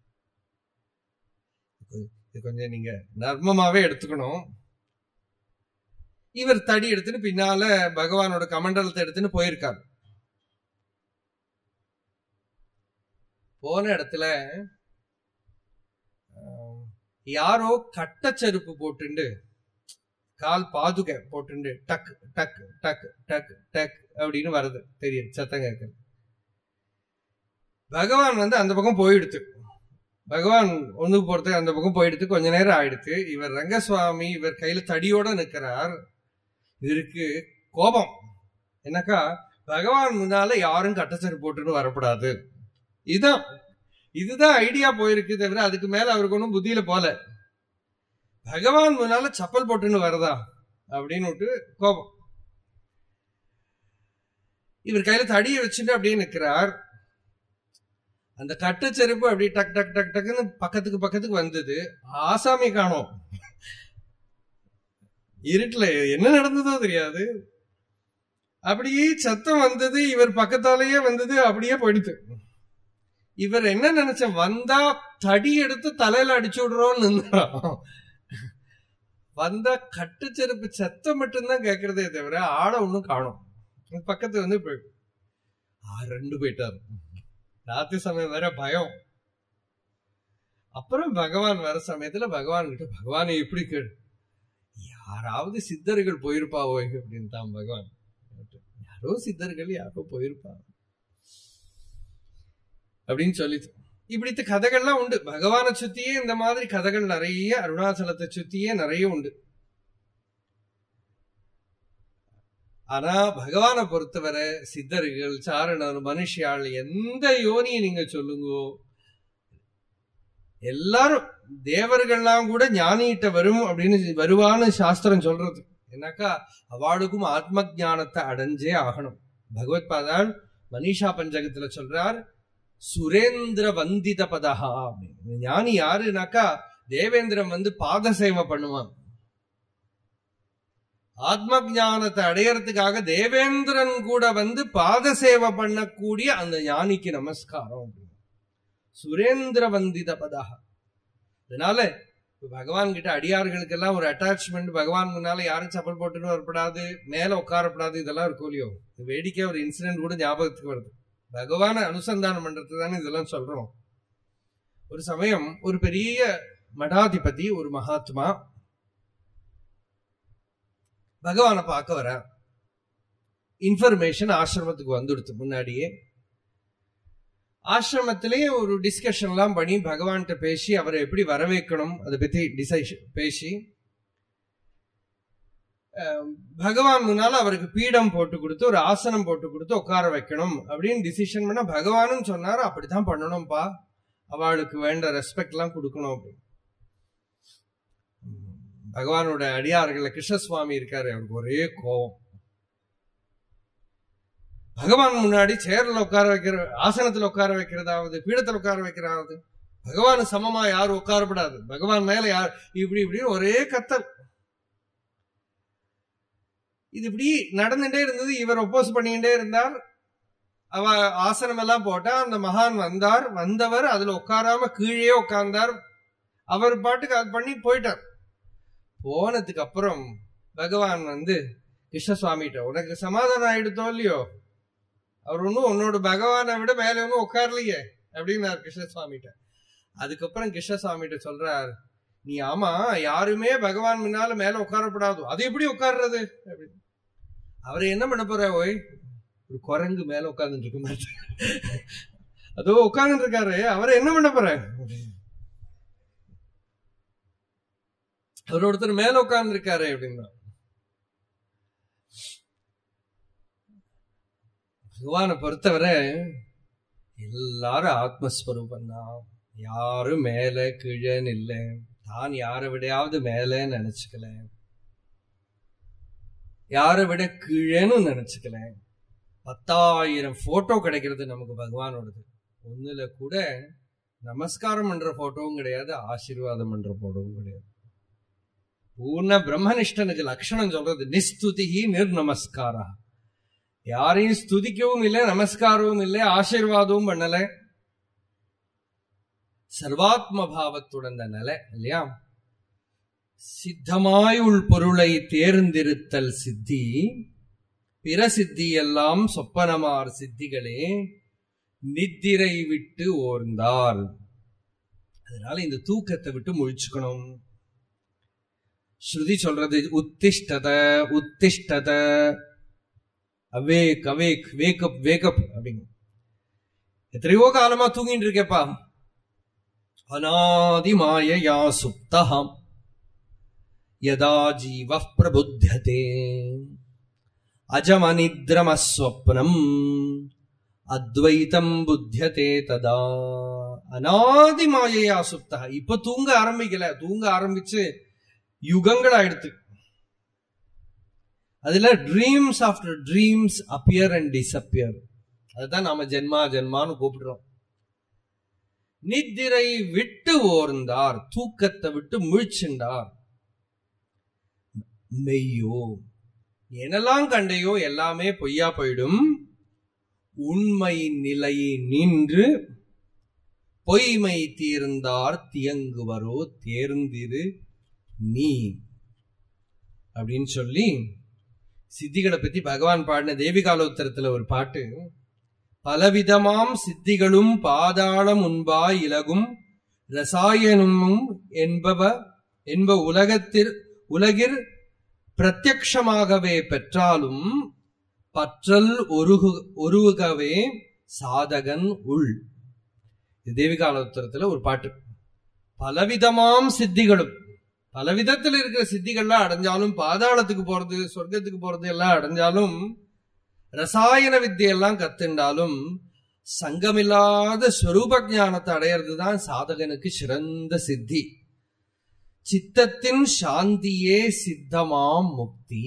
இது கொஞ்சம் நீங்க நர்மமாவே எடுத்துக்கணும். இவர் தடி எடுத்துன்னு பின்னால பகவானோட கமண்டலத்தை எடுத்துன்னு போயிருக்காரு. போன இடத்துல யாரோ கட்ட செருப்பு போட்டுண்டு, கால் பாதுகை போட்டுண்டு டக் டக் டக் டக் டக் அப்படின்னு வருது, தெரியும் சத்தம் கேட்குது. பகவான் வந்து அந்த பக்கம் போயிடுத்து, பகவான் ஒண்ணுக்கு போறதுக்கு அந்த பக்கம் போயிடுத்து. கொஞ்ச நேரம் ஆயிடுத்து. இவர் ரங்கசுவாமி இவர் கையில தடியோட நிற்கிறார். இவருக்கு கோபம் என்னக்கா, பகவான் முன்னால யாரும் கட்டச்செரு போட்டுன்னு வரக்கூடாது. இதுதான் இதுதான் ஐடியா போயிருக்கு தவிர அதுக்கு மேல அவருக்கு ஒன்றும் புத்தியில போல. பகவான் முன்னால சப்பல் போட்டுன்னு வரதா அப்படின்னு கோபம். இவர் கையில தடியை வச்சுட்டு அப்படியே நிற்கிறார். அந்த கட்ட செருப்பு அப்படி டக் டக் டக் டக்குன்னு பக்கத்துக்கு பக்கத்துக்கு வந்தது. ஆசாமி காணோம். இருட்டுல என்ன நடந்ததோ தெரியாது, அப்படியே சத்தம் வந்தது, இவர் பக்கத்தாலேயே வந்தது, அப்படியே போயிடுது. இவர் என்ன நினைச்ச, வந்தா தடி எடுத்து தலையில அடிச்சு விடுறோம்னு நின்றான். வந்தா கட்டு செருப்பு சத்தம் மட்டும்தான் கேட்கறதே தவிர ஆட ஒன்னும் காணும். பக்கத்து வந்து ரெண்டு போயிட்டாரு. ராத்திரி சமயம் வேற பயம். அப்புறம் பகவான் வர சமயத்துல பகவான் கிட்ட, பகவான் எப்படி கேடு, யாராவது சித்தர்கள் போயிருப்பாவோ அப்படின்னு தான் பகவான். யாரோ சித்தர்கள் யாரோ போயிருப்பா அப்படின்னு சொல்லி இப்படித்த கதைகள்லாம் உண்டு. பகவானை சுத்தியே இந்த மாதிரி கதைகள் நிறைய, அருணாச்சலத்தை சுத்தியே நிறைய உண்டு. ஆனா பகவானை பொறுத்தவரை சித்தர்கள், சாரணர், மனுஷியாள், எந்த யோனியை நீங்க சொல்லுங்கோ, எல்லாரும் தேவர்கள்லாம் கூட ஞானிகிட்ட வரும் அப்படின்னு வருவான்னு சாஸ்திரம் சொல்றது. என்னக்கா அவளுக்கும் ஆத்ம ஞானத்தை அடைஞ்சே ஆகணும். பகவத் பாதாள் மனிஷா பஞ்சகத்துல சொல்றார், சுரேந்திர வந்தித பதஹா அப்படின்னு. ஞானி யாருனாக்கா தேவேந்திரன் வந்து பாத சேவை பண்ணுவான். ஆத்ம ஞானத்தை அடையறதுக்காக தேவேந்திரன் கூட வந்து பாத சேவை பண்ணக்கூடிய அந்த ஞானிக்கு நமஸ்காரம். சுரேந்திர வந்தித பதஹ. அதனால பகவான் கிட்ட அடியார்களுக்கு எல்லாம் ஒரு அட்டாச்மெண்ட். பகவான் முன்னால யாரும் சப்பல் போட்டுன்னு வரப்படாது, மேல உட்காரப்படாது, இதெல்லாம் இருக்கும் இல்லையோ. வேடிக்கை ஒரு இன்சிடென்ட் கூட ஞாபகத்துக்கு வருது. பகவான அனுசந்தானம் பண்றது தானே இதெல்லாம் சொல்றோம். ஒரு சமயம் ஒரு பெரிய மடாதிபதி, ஒரு மகாத்மா பகவானை பார்க்க வர. இன்ஃபர்மேஷன் ஆசிரமத்துக்கு வந்துடுத்து முன்னாடியே. ஆசிரமத்திலேயே ஒரு டிஸ்கஷன் எல்லாம் பண்ணி பகவான்கிட்ட பேசி அவரை எப்படி வரவேற்கணும் அதை பத்தி டிசைஷன் பேசி, பகவான் முன்னால அவருக்கு பீடம் போட்டு கொடுத்து ஒரு ஆசனம் போட்டு கொடுத்து உட்கார வைக்கணும் அப்படின்னு டிசிஷன் பண்ண. பகவானும் சொன்னாரு, அப்படித்தான் பண்ணணும்பா, அவளுக்கு வேண்ட ரெஸ்பெக்ட் எல்லாம் கொடுக்கணும் அப்படின்னு. பகவானோட அடியார்கள கிருஷ்ணசுவாமி இருக்காரு, அவருக்கு ஒரே கோபம். பகவான் முன்னாடி சேர்ல உட்கார வைக்கிற, ஆசனத்துல உட்கார வைக்கிறதாவது, பீடத்துல உட்கார வைக்கிறாவது, பகவான் சமமா யாரும் உட்காரப்படாது, பகவான் மேல யார், இப்படி இப்படி ஒரே கத்தல். இது இப்படி நடந்துட்டே இருந்தது. இவர் ஒப்போஸ் பண்ணிக்கிட்டே இருந்தார். அவ ஆசனம் எல்லாம் போட்டா அந்த மகான் வந்தார். வந்தவர் அதுல உட்காராம கீழே உட்கார்ந்தார். அவர் பாட்டுக்கு அது பண்ணி போயிட்டார். போனதுக்கு அப்புறம் பகவான் வந்து கிருஷ்ணசுவாமிகிட்ட, உனக்கு சமாதானம் ஆயிடுத்தோ இல்லையோ, அவர் ஒன்னும் உன்னோட பகவானை விட மேல ஒன்னும் உட்காரலையே அப்படின்னாரு கிருஷ்ணசுவாமிகிட்ட. அதுக்கப்புறம் கிருஷ்ணசுவாமிகிட்ட சொல்றார், நீ ஆமா யாருமே பகவான் முன்னால மேல உட்காரப்படாது, அது எப்படி உட்கார்றது அப்படின்னு. அவரை என்ன பண்ண போற, ஓய் ஒரு குரங்கு மேல உட்கார்ந்துட்டு இருக்க மாதிரி அதோ உட்கார்ந்துட்டு இருக்காரு, அவரை என்ன பண்ண போற, அவர் ஒருத்தர் மேல உட்கார்ந்து இருக்காரு அப்படின்னா. பகவானை பொறுத்தவரை எல்லாரும் ஆத்மஸ்வரூபம் தான். யாரும் மேல கீழேன்னு இல்லை. தான் யாரை விடையாவது மேலன்னு நினைச்சுக்கல, யாரை விட கீழேன்னு நினைச்சுக்கல. பத்தாயிரம் போட்டோ கிடைக்கிறது நமக்கு பகவானோடது. ஒண்ணுல கூட நமஸ்காரம் பண்ற போட்டோவும் கிடையாது, ஆசீர்வாதம் பண்ற போட்டோவும் கிடையாது. பூர்ண பிரம்மனிஷ்டனுக்கு லட்சணம் சொல்றது நிஸ்துதி நிர்நமஸ்காரா. யாரையும் ஸ்துதிக்கவும் இல்லை, நமஸ்காரமும் இல்லை, ஆசீர்வாதமும் பண்ணல. சர்வாத்ம பாவத்துடன் நிலை இல்லையா. சித்தமாயுள் பொருளை தேர்ந்திருத்தல் சித்தி, பிற சித்தி எல்லாம் சொப்பனமார் சித்திகளே நித்திரை விட்டு ஓர்ந்தார். அதனால இந்த தூக்கத்தை விட்டு முழிச்சுக்கணும். ஸ்ருதி சொல்றது உத்திஷ்டத உத்திஷ்டத, அவேக் அவேக், வேக்கப் வேக்கப் அப்படிங்க. எத்தனையோ காலமா தூங்கிட்டு இருக்கேப்பா. அநாதி மாயையா சுப்தஹம் யதா ஜீவः பிரபுத்யதே அஜமனித்ரமஸ்வப்னம் அத்வைதம் புத்தியதே ததா. அநாதி மாயையா சுப்தஹ. இப்ப தூங்க ஆரம்பிக்கல, தூங்க ஆரம்பிச்சு யுகங்கள் ஆயிடுத்து. அதுல dreams after dreams appear and disappear. அதுதான் நாம ஜென்மா ஜென்மான்னு கூப்பிடுறோம். நித்திரை விட்டு ஓர்ந்தார், தூக்கத்தை விட்டு முழிச்சுண்டார். மெய்யோ என்னெல்லாம் கண்டையோ எல்லாமே பொய்யா போயிடும். உண்மை நிலை நின்று பொய்மை தீர்ந்தார் தியங்குவரோ தேர்ந்திரு நீ அப்படின்னு சொல்லி சித்திகளை பத்தி பகவான் பாடின தேவிகாலோத்தரத்துல ஒரு பாட்டு. பலவிதமாம் சித்திகளும் பாதாளம் முன்பாய் இலகும் ரசாயனமும் என்பவ என்ப உலகத்தில் உலகில் பிரத்யக்ஷமாகவே பெற்றாலும் பற்றல் ஒருகு ஒருகவே சாதகன் உள். தேவிகாலோத்தரத்துல ஒரு பாட்டு. பலவிதமாம் சித்திகளும், பலவிதத்தில் இருக்கிற சித்திகள்லாம் அடைஞ்சாலும், பாதாளத்துக்கு போறது சொர்க்கத்துக்கு போறது எல்லாம் அடைஞ்சாலும், ரசாயன வித்தியெல்லாம் கத்துண்டாலும், சங்கமில்லாத ஸ்வரூப ஞானத்தை அடையிறதுதான் சாதகனுக்கு சிறந்த சித்தி. சித்தத்தின் சாந்தியே சித்தமாம் முக்தி.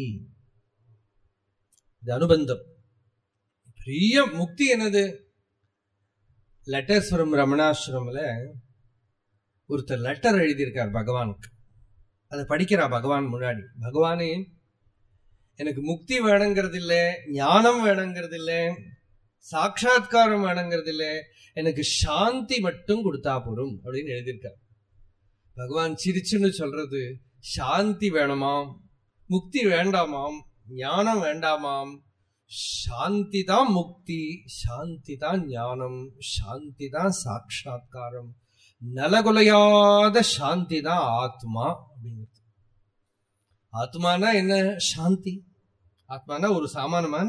இது அனுபந்தம். பெரிய முக்தி என்னது? லெட்டர்ஸ் ஃப்ரம் ரமணாசிரமில் ஒருத்தர் லெட்டர் எழுதியிருக்கார் பகவானுக்கு. அதை படிக்கிறா பகவான் முன்னாடி. பகவானே, எனக்கு முக்தி வேணுங்கிறது இல்லை, ஞானம் வேணுங்கிறது இல்லை, சாட்சா்காரம் வேணுங்கிறது இல்லை, எனக்கு சாந்தி மட்டும் கொடுத்தா போரும் அப்படின்னு எழுதியிருக்கார். பகவான் சிரிச்சுன்னு சொல்றது, சாந்தி வேணுமாம், முக்தி வேண்டாமாம், ஞானம் வேண்டாமாம், சாந்தி தான் முக்தி, சாந்தி தான் ஞானம், சாந்தி தான் சாட்சா்காரம், நலகுலையாத சாந்தி தான் ஆத்மா அப்படிங்கிறது. ஆத்மானா என்ன? சாந்தி. ஆத்மானா ஒரு சாமானமான,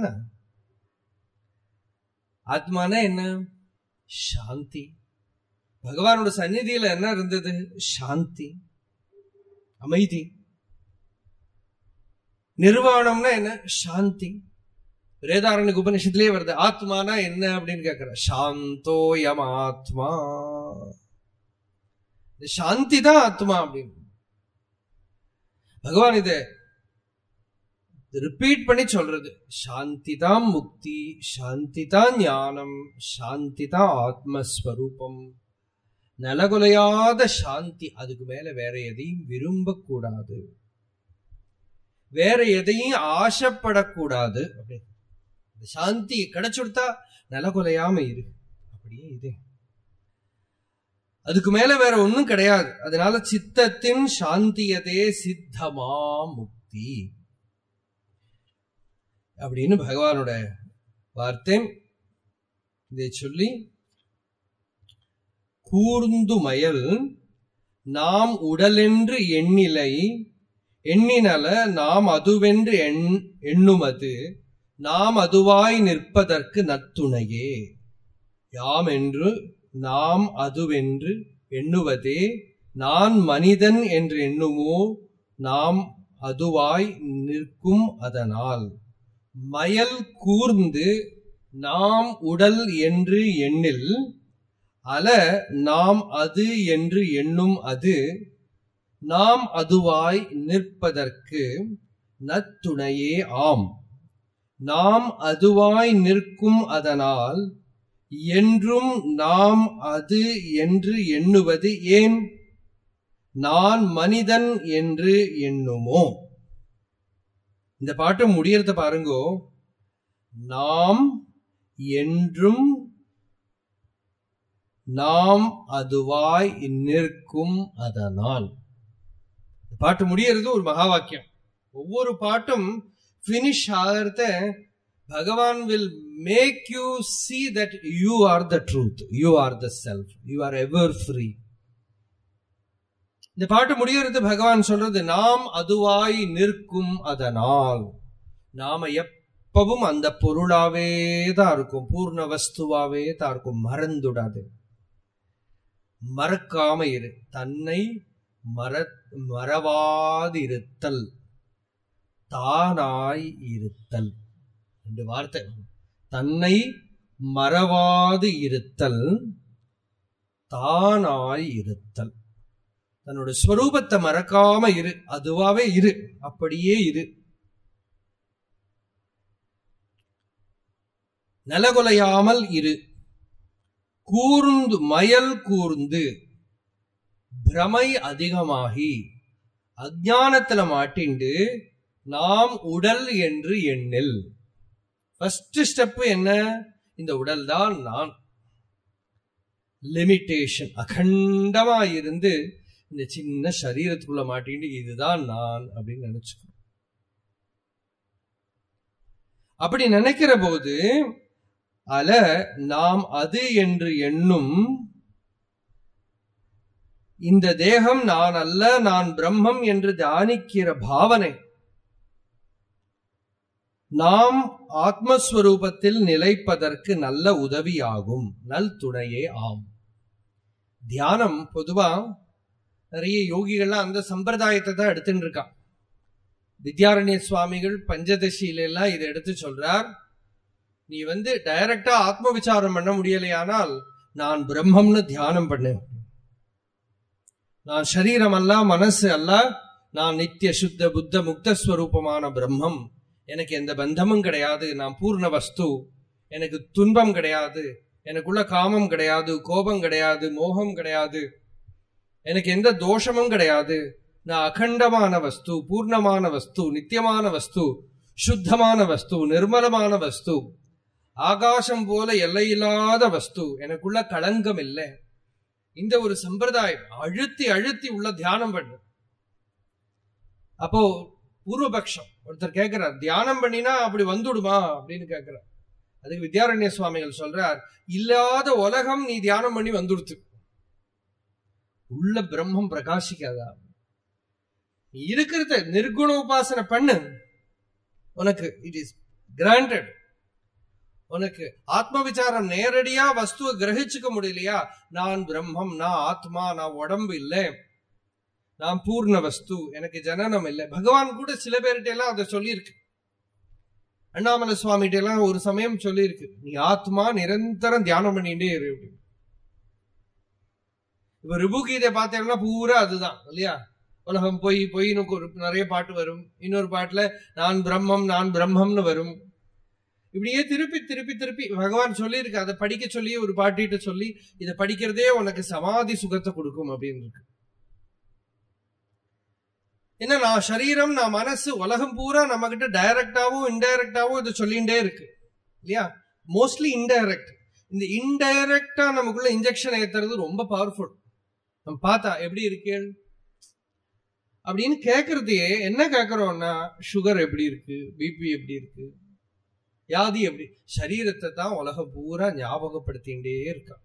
ஆத்மானா என்ன? சாந்தி. பகவானோட சந்நிதியில என்ன இருந்தது? சாந்தி, அமைதி. நிர்வாணம்னா என்ன? சாந்தி. வேதாரண்யக உபநிஷத்திலே வருது. ஆத்மானா என்ன அப்படின்னு கேட்கிற, சாந்தோயம் ஆத்மா. சாந்தி தான் ஆத்மா அப்படின்னு பகவான் இத ரிப்பீட் பண்ணி சொல்றது. சாந்தி தான் முக்தி, சாந்தி தான் ஞானம், சாந்தி தான் ஆத்மஸ்வரூபம், நலகுலையாத சாந்தி. அதுக்கு மேல வேற எதையும் விரும்ப கூடாது, வேற எதையும் ஆசைப்படக்கூடாது. அப்படி சாந்தி கிடைச்சுடுத்தா நலகுலையாம இரு, அப்படியே இது. அதுக்கு மேல வேற ஒன்னும் கிடையாது. அதனால சித்தத்தின் சாந்தியதே சித்தமா முக்தி அப்படின்னு பகவானோட வார்த்தை. இதை சொல்லி, கூர்ந்து மயல் நாம் உடலென்று எண்ணிலை எண்ணினல நாம் அதுவென்று எண்ணுமது நாம் அதுவாய் நிற்பதற்கு நத்துணையே. யாம் என்று நாம் அதுவென்று எண்ணுவதே நான் மனிதன் என்று எண்ணுமோ நாம் அதுவாய் நிற்கும் அதனால். மயல் கூர்ந்து நாம் உடல் என்று எண்ணில் அல நாம் அது என்று எண்ணும் அது நாம் அதுவாய் நிற்பதற்கு நத்துணையே ஆம். நாம் அதுவாய் நிற்கும் அதனால் என்றும் நாம் அது என்று எண்ணுவது ஏன்? நான் மனிதன் என்று எண்ணுமோ. இந்த பாட்டு முடியறத பாருங்கோ. நாம் என்றும் நாம் அதுவாய் நிற்கும் அதனால். பாட்டு முடியறது ஒரு மகா வாக்கியம். ஒவ்வொரு பாட்டும் finish ஆகிறத பகவான் will make you see that you are the truth, you are the self, you are ever free. இந்த பாட்டு முடியறது பகவான் சொல்றது நாம் அதுவாய் நிற்கும் அதனால். நாம எப்பவும் அந்த பொருளாவே தான் இருக்கும், பூர்ண வஸ்துவாவே தான் இருக்கும். மறந்துடாது, மறக்காம இரு. தன்னை மற மறவாதிருத்தல், தானாய் இருத்தல். ரெண்டு வார்த்தை. தன்னை மறவாது இருத்தல், தானாய் இருத்தல். தன்னோட ஸ்வரூபத்தை மறக்காம இரு, அதுவாவே இரு, அப்படியே இரு. நலகுலையாமல் இரு. கூர்ந்து மயல் கூர்ந்து பிரமை அதிகமாகி அஞ்ஞானத்துல மாட்டிண்டு நாம் உடல் என்று எண்ணில். ஃபர்ஸ்ட் ஸ்டெப் என்ன? இந்த உடல் தான் நான். லிமிட்டேஷன் அகண்டமா இருந்து இந்த சின்ன சரீரத்துக்குள்ள மாட்டிட்டு இதுதான் நான் அப்படின்னு நினைச்சுக்கணும். அப்படி நினைக்கிற போது அல நாம் அது என்று எண்ணும் இந்த தேகம் நான் அல்ல, நான் பிரம்மம் என்று தியானிக்கிற பாவனை நாம் ஆத்மஸ்வரூபத்தில் நிலைப்பதற்கு நல்ல உதவியாகும், நல் துணையே ஆம். தியானம் பொதுவா நிறைய யோகிகள்லாம் அந்த சம்பிரதாயத்தை தான் எடுத்துட்டு இருக்கான். வித்யாரண்ய சுவாமிகள் பஞ்சதசியில எல்லாம் இதை எடுத்து சொல்றார். நீ வந்து டைரக்டா ஆத்ம விசாரம் பண்ண முடியலையானால் நான் பிரம்மம்னு தியானம் பண்ணு. நான் சரீரம் அல்ல, மனசு அல்ல, நான் நித்திய சுத்த புத்த முக்த ஸ்வரூபமான பிரம்மம். எனக்கு எந்த பந்தமும் கிடையாது, நான் பூர்ண வஸ்து, எனக்கு துன்பம் கிடையாது, எனக்குள்ள காமம் கிடையாது, கோபம் கிடையாது, மோகம் கிடையாது, எனக்கு எந்த தோஷமும் கிடையாது, நான் அகண்டமான வஸ்து, பூர்ணமான வஸ்து, நித்தியமான வஸ்து, சுத்தமான வஸ்து, நிர்மலமான வஸ்து, ஆகாசம் போல எல்லையில்லாத வஸ்து, எனக்குள்ள களங்கம் இல்லை. இந்த ஒரு சம்பிரதாயம் அழுத்தி அழுத்தி உள்ள தியானம் பண்ணு. அப்போ பூர்வபக்ஷம் ஒருத்தர் கேட்கிறார், தியானம் பண்ணினா அப்படி வந்துடுமா அப்படின்னு கேட்கிறார். அதுக்கு வித்யாரண்ய சுவாமிகள் சொல்றார், இல்லாத உலகம் நீ தியானம் பண்ணி வந்துடுத்து, உள்ள பிரம்மம் பிரகாசிக்காதா? நீ இருக்கிறத நிர்குண உபாசனை பண்ணு, உனக்கு இட் இஸ் கிராண்டட். உனக்கு ஆத்ம விசாரம் நேரடியா வஸ்துவை கிரகிச்சுக்க முடியலையா? நான் பிரம்மம், நான் ஆத்மா, நான் உடம்பு இல்லை, நான் பூர்ண வஸ்து, எனக்கு ஜனனம் இல்லை. பகவான் கூட சில பேர்கிட்ட எல்லாம் அதை சொல்லியிருக்கு. அண்ணாமலை சுவாமிகிட்ட எல்லாம் ஒரு சமயம் சொல்லியிருக்கு, நீ ஆத்மா, நிரந்தரம் தியானம் பண்ணிட்டே இரு. இப்ப ரிபுகீதை பார்த்தேன்னா பூரா அதுதான் இல்லையா? உலகம் பொய் பொய்னு ஒரு நிறைய பாட்டு வரும். இன்னொரு பாட்டுல நான் பிரம்மம், நான் பிரம்மம்னு வரும். இப்படியே திருப்பி திருப்பி திருப்பி பகவான் சொல்லியிருக்கு. அதை படிக்க சொல்லி ஒரு பாட்டிட்ட சொல்லி, இதை படிக்கிறதே உனக்கு சமாதி சுகத்தை கொடுக்கும் அப்படின்னு இருக்கு. ஏன்னா நான் சரீரம், நான் மனசு, உலகம் பூரா நம்ம கிட்ட டைரக்டாவும் இன்டைரக்டாவும் இது சொல்லிண்டே இருக்கு இல்லையா? Mostly indirect. இந்த இன்டைரக்டா நமக்குள்ள இன்ஜெக்ஷன் ஏத்துறது ரொம்ப பவர்ஃபுல். நம்ம பார்த்தா எப்படி இருக்கு அப்படின்னு கேட்கறதையே என்ன கேட்கறோம்னா, சுகர் எப்படி இருக்கு, பிபி எப்படி இருக்கு, வியாதி எப்படி, சரீரத்தை தான் உலகம் பூரா ஞாபகப்படுத்திகிட்டே இருக்கான்.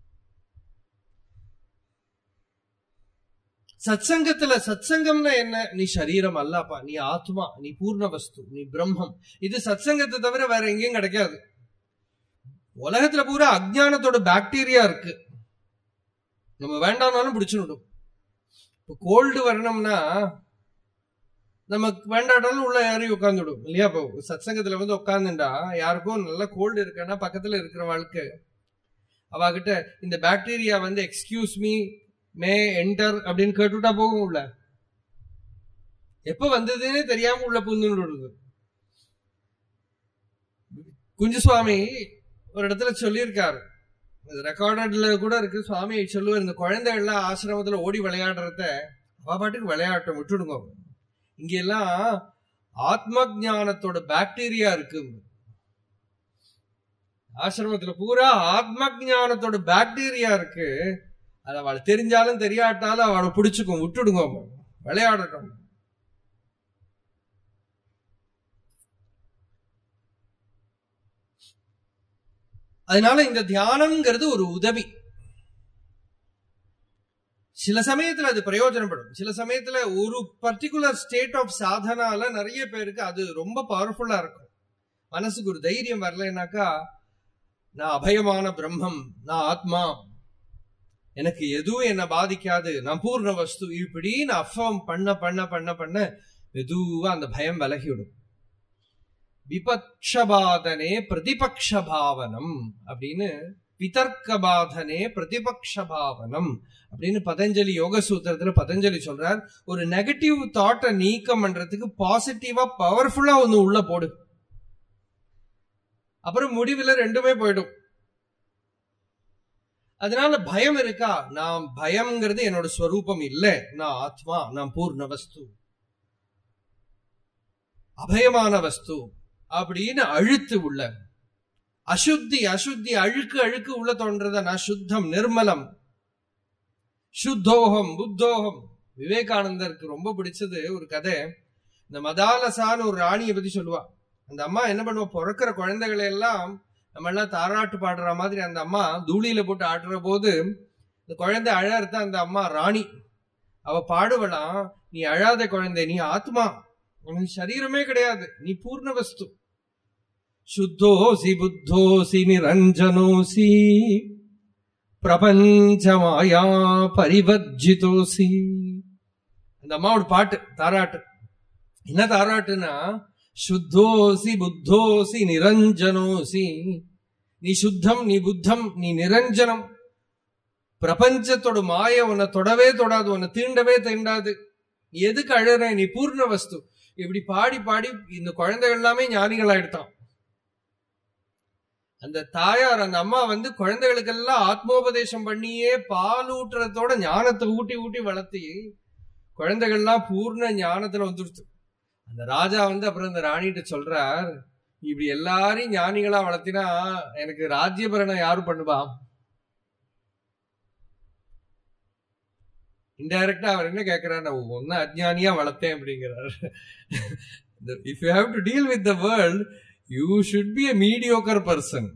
சத்சங்கத்துல சத்சங்கம்னா என்ன? நீ சரீரம் அல்லப்பா, நீ ஆத்மா, நீ பூர்ண வஸ்து, நீ பிரம்மம். இது சத்சங்கத்தை தவிர வேற எங்கேயும் கிடைக்காது. உலகத்துல பூரா அஜ்ஞானத்தோட பாக்டீரியா இருக்கு, நம்ம வேண்டாம்னாலும் பிடிச்சுடும். இப்போ கோல்டு வரணும்னா நமக்கு வேண்டாட்டாலும் உள்ள யாரையும் உட்காந்துடும் இல்லையா? இப்போ சத்சங்கத்துல வந்து உட்காந்துண்டா யாருக்கும் நல்ல கோல்டு இருக்குன்னா பக்கத்துல இருக்கிற வாழ்க்கை அவகிட்ட இந்த பாக்டீரியா வந்து எக்ஸ்கியூஸ் மீ மே என்டர் அப்படின்னு கேட்டுட்டா போகும். உள்ள எப்ப வந்ததுன்னே தெரியாம உள்ள புந்துடுது. குஞ்சுசுவாமி ஒரு இடத்துல சொல்லியிருக்காரு, ரெக்கார்டட்ல கூட இருக்கு. சுவாமி சொல்லுவார், இந்த குழந்தைகள்லாம் ஆசிரமத்துல ஓடி விளையாடுறத அவ பாட்டுக்கு விளையாட்டம் விட்டுடுங்க, இங்க எல்லாம் ஆத்ம ஞானத்தோட பாக்டீரியா இருக்கு. ஆசிரமத்துல பூரா ஆத்ம ஞானத்தோட பாக்டீரியா இருக்கு. அது அவளை தெரிஞ்சாலும் தெரியாட்டாலும் அவளை பிடிச்சுக்கும், விட்டுடுங்க, விளையாடட்டும். அதனால இந்த தியானம்ங்கிறது ஒரு உதவி. சில சமயத்துல அது பிரயோஜனப்படும். சில சமயத்துல ஒரு பர்டிகுலர் ஸ்டேட் ஆஃப் சாதனால நிறைய பேருக்கு அது ரொம்ப பவர்ஃபுல்லா இருக்கும். மனசுக்கு ஒரு தைரியம் வரலனாக்கா, நான் அபயமான பிரம்மம், நான் ஆத்மா, எனக்கு எதுவும் என்ன பாதிக்காது, நான் பூர்ண வஸ்து, இப்படின்னு அஃபர்ம் பண்ண பண்ண பண்ண பண்ண மெதுவா அந்த பயம் விலகிவிடும். விபக்ஷபாதனே பிரதிபக்ஷ பாவனம் அப்படின்னு, விதர்க்கபாதனே பிரதிபக்ஷ பாவனம் அப்படின்னு பதஞ்சலி யோக சூத்திரத்துல பதஞ்சலி சொல்றார். ஒரு நெகட்டிவ் தாட்டை நீக்கம் பண்றதுக்கு பாசிட்டிவா பவர்ஃபுல்லா ஒண்ணு உள்ள போடு, அப்புறம் முடிவுல ரெண்டுமே போயிடும். அதனால பயம் இருக்கா? நான் பயம்ங்கிறது என்னோட ஸ்வரூபம் இல்லை, நான் ஆத்மா, நான் பூர்ண வஸ்து, அபயமான வஸ்து அப்படின்னு அழுத்து உள்ள. அசுத்தி அசுத்தி அழுக்கு அழுக்கு உள்ள தோன்றத நான் சுத்தம் நிர்மலம், சுத்தோகம் புத்தோகம். விவேகானந்தருக்கு ரொம்ப பிடிச்சது ஒரு கதை. இந்த மதாலசான்னு ஒரு ராணியை பத்தி சொல்லுவா. அந்த அம்மா என்ன பண்ணுவா, பிறக்கிற குழந்தைகளை எல்லாம் நம்ம எல்லாம் தாராட்டு பாடுற மாதிரி அந்த அம்மா தூளியில போட்டு ஆட்டுற போது இந்த குழந்தை அழறத அந்த அம்மா ராணி அவ பாடுவலாம், நீ அழாத குழந்தை, நீ ஆத்மா, உனக்கு சரீரமே கிடையாது, நீ பூர்ண வஸ்து, சுத்தோசி புத்தோசி நிரஞ்சனோசி பிரபஞ்சமாயா பரிவர்ஜிதோசி. அந்த அம்மாவோட பாட்டு தாராட்டு. என்ன தாராட்டுனா, சுத்தோசி புத்தோசி நிரஞ்சனோசி. நீ சுத்தம், நீ புத்தம், நீ நிரஞ்சனம். பிரபஞ்சத்தோட மாய உன்னை தொடவே தொடாது, உன்னை தீண்டவே தீண்டாது. நீ எதுக்கு அழற? நீ பூர்ண வஸ்து. இப்படி பாடி பாடி இந்த குழந்தைகள் எல்லாமே ஞானிகள் ஆயிடுத்தான். அந்த தாயார், அந்த அம்மா வந்து குழந்தைகளுக்கெல்லாம் ஆத்மோபதேசம் பண்ணியே பால் ஊட்டுறதோட ஞானத்தை ஊட்டி ஊட்டி வளர்த்தி குழந்தைகள்லாம் பூர்ண ஞானத்துல வந்துடுச்சு. அந்த ராஜா வந்து அப்புறம் இந்த ராணிகிட்ட சொல்றார், இப்படி எல்லாரையும் ஞானிகளா வளர்த்தினா எனக்கு ராஜ்யபரணம் யாரு பண்ணுவா? இன்டைரக்டா அவர் என்ன கேட்கிறார், நான் ஒன்னு அஜ்ஞானியா வளர்த்தேன் அப்படிங்கிறார். If you have to deal with the world, you should be a mediocre person.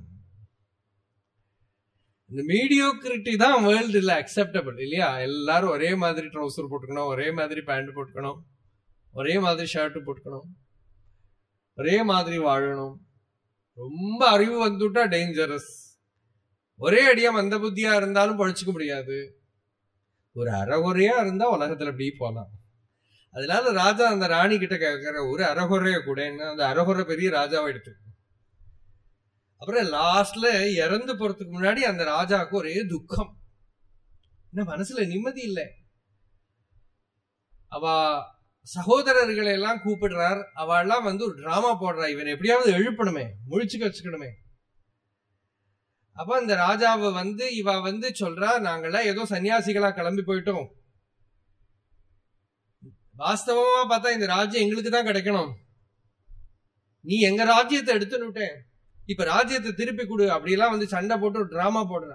இந்த மீடியோக்ரிட்டி தான் வேர்ல்டுல அக்செப்டபிள் இல்லையா? எல்லாரும் ஒரே மாதிரி ட்ரௌசர் போட்டுக்கணும், ஒரே மாதிரி பேண்ட் போட்டுக்கணும், ஒரே மாதிரி ஷர்ட் போட்டுக்கணும், ஒரே மாதிரி வாழணும். ரொம்ப அறிவு வந்துட்டா டேஞ்சரஸ். ஒரே அடியா மந்த புத்தியா இருந்தாலும் பழிச்சுக்க முடியாது. ஒரு அறகுறையா இருந்தா உலகத்துல அப்படி போலாம். அதனால ராஜா அந்த ராணி கிட்ட கேட்கிற, ஒரு அறகுறைய கூட. அந்த அறகுறை பெரிய ராஜாவை எடுத்து அப்புறம் லாஸ்ட்ல இறந்து போறதுக்கு முன்னாடி அந்த ராஜாவுக்கு ஒரே துக்கம், என்ன மனசுல நிம்மதி இல்லை. அவ சகோதரர்களை எல்லாம் கூப்பிடுறார். அவெல்லாம் வந்து ஒரு டிராமா போடுறா, இவன் எப்படியாவது எழுப்பணுமே, முழிச்சுக்க வச்சுக்கணுமே. அப்ப அந்த ராஜாவை வந்து இவ வந்து சொல்றா, நாங்கெல்லாம் ஏதோ சன்னியாசிகளா கிளம்பி போயிட்டோம். வாஸ்தவமா பார்த்தா இந்த ராஜ்யம் எங்களுக்கு தான் கிடைக்கணும். நீ எங்க ராஜ்யத்தை எடுத்துனுட்ட, இப்ப ராஜ்யத்தை திருப்பி கொடு. அப்படியெல்லாம் வந்து சண்டை போட்டு ஒரு டிராமா போடுற.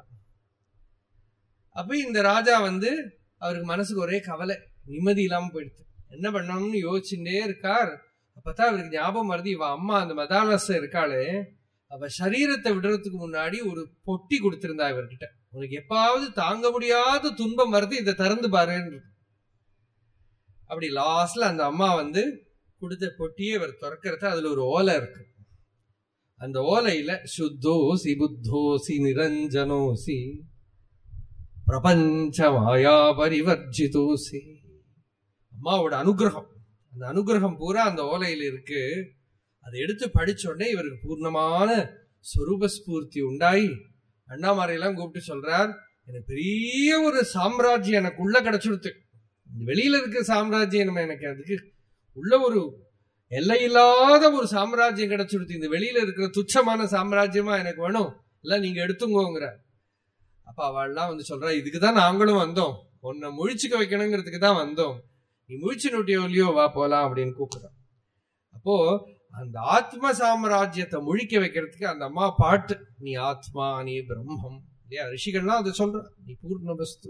அப்ப இந்த ராஜா வந்து அவருக்கு மனசுக்கு ஒரே கவலை, நிம்மதி இல்லாம போயிடுது. என்ன பண்ணணும்னு யோசிச்சுட்டே இருக்கார். அப்பதான் அவருக்கு ஞாபகம் வருது, இவ அம்மா அந்த மதாலச இருக்காளே, அவ சரீரத்தை விடுறதுக்கு முன்னாடி ஒரு பொட்டி கொடுத்திருந்தா இவர்கிட்ட. உனக்கு எப்பாவது தாங்க முடியாத துன்பம் வருது, இதை திறந்து பாருன்னு. அப்படி லாஸ்ட்ல அந்த அம்மா வந்து கொடுத்த பொட்டியே இவர் திறக்கிறது. அதுல ஒரு ஓலை இருக்கு. அந்த ஓலையில சுத்தோசி புத்தோசி நிரஞ்சனோசி பிரபஞ்ச மாயா பரிவர்ஜிதோசி. அம்மாவோட அனுகிரகம், அந்த அனுகிரகம் பூரா அந்த ஓலையில இருக்கு. அதை எடுத்து படிச்ச உடனே இவருக்கு பூர்ணமான சொரூபஸ்பூர்த்தி உண்டாயி அண்ணாமாரையெல்லாம் கூப்பிட்டு சொல்றார், எனக்கு பெரிய ஒரு சாம்ராஜ்யம் எனக்குள்ள கிடைச்சுடுத்து. வெளியில இருக்க சாம்ராஜ்யம் நம்ம எனக்கு அதுக்கு உள்ள ஒரு எல்லையில்லாத ஒரு சாம்ராஜ்யம் கிடைச்சுடுத்து. இந்த வெளியில இருக்கிற துச்சமான சாம்ராஜ்யமா எனக்கு வேணும், இல்ல நீங்க எடுத்துங்கோங்கிற. அப்ப அவள்லாம் வந்து சொல்றா, இதுக்குதான் நாங்களும் வந்தோம், உன்னை முழிச்சுக்க வைக்கணுங்கிறதுக்கு தான் வந்தோம். நீ முழிச்சு நோட்டியோ இல்லையோ, வா போலாம் அப்படின்னு கூப்பிடுறான். அப்போ அந்த ஆத்ம சாம்ராஜ்யத்தை முழிக்க வைக்கிறதுக்கு அந்த அம்மா பாட்டு, நீ ஆத்மா, நீ பிரம்மம் இல்லையா? ரிஷிகள்லாம் அதை சொல்ற, நீ பூர்ண வஸ்து,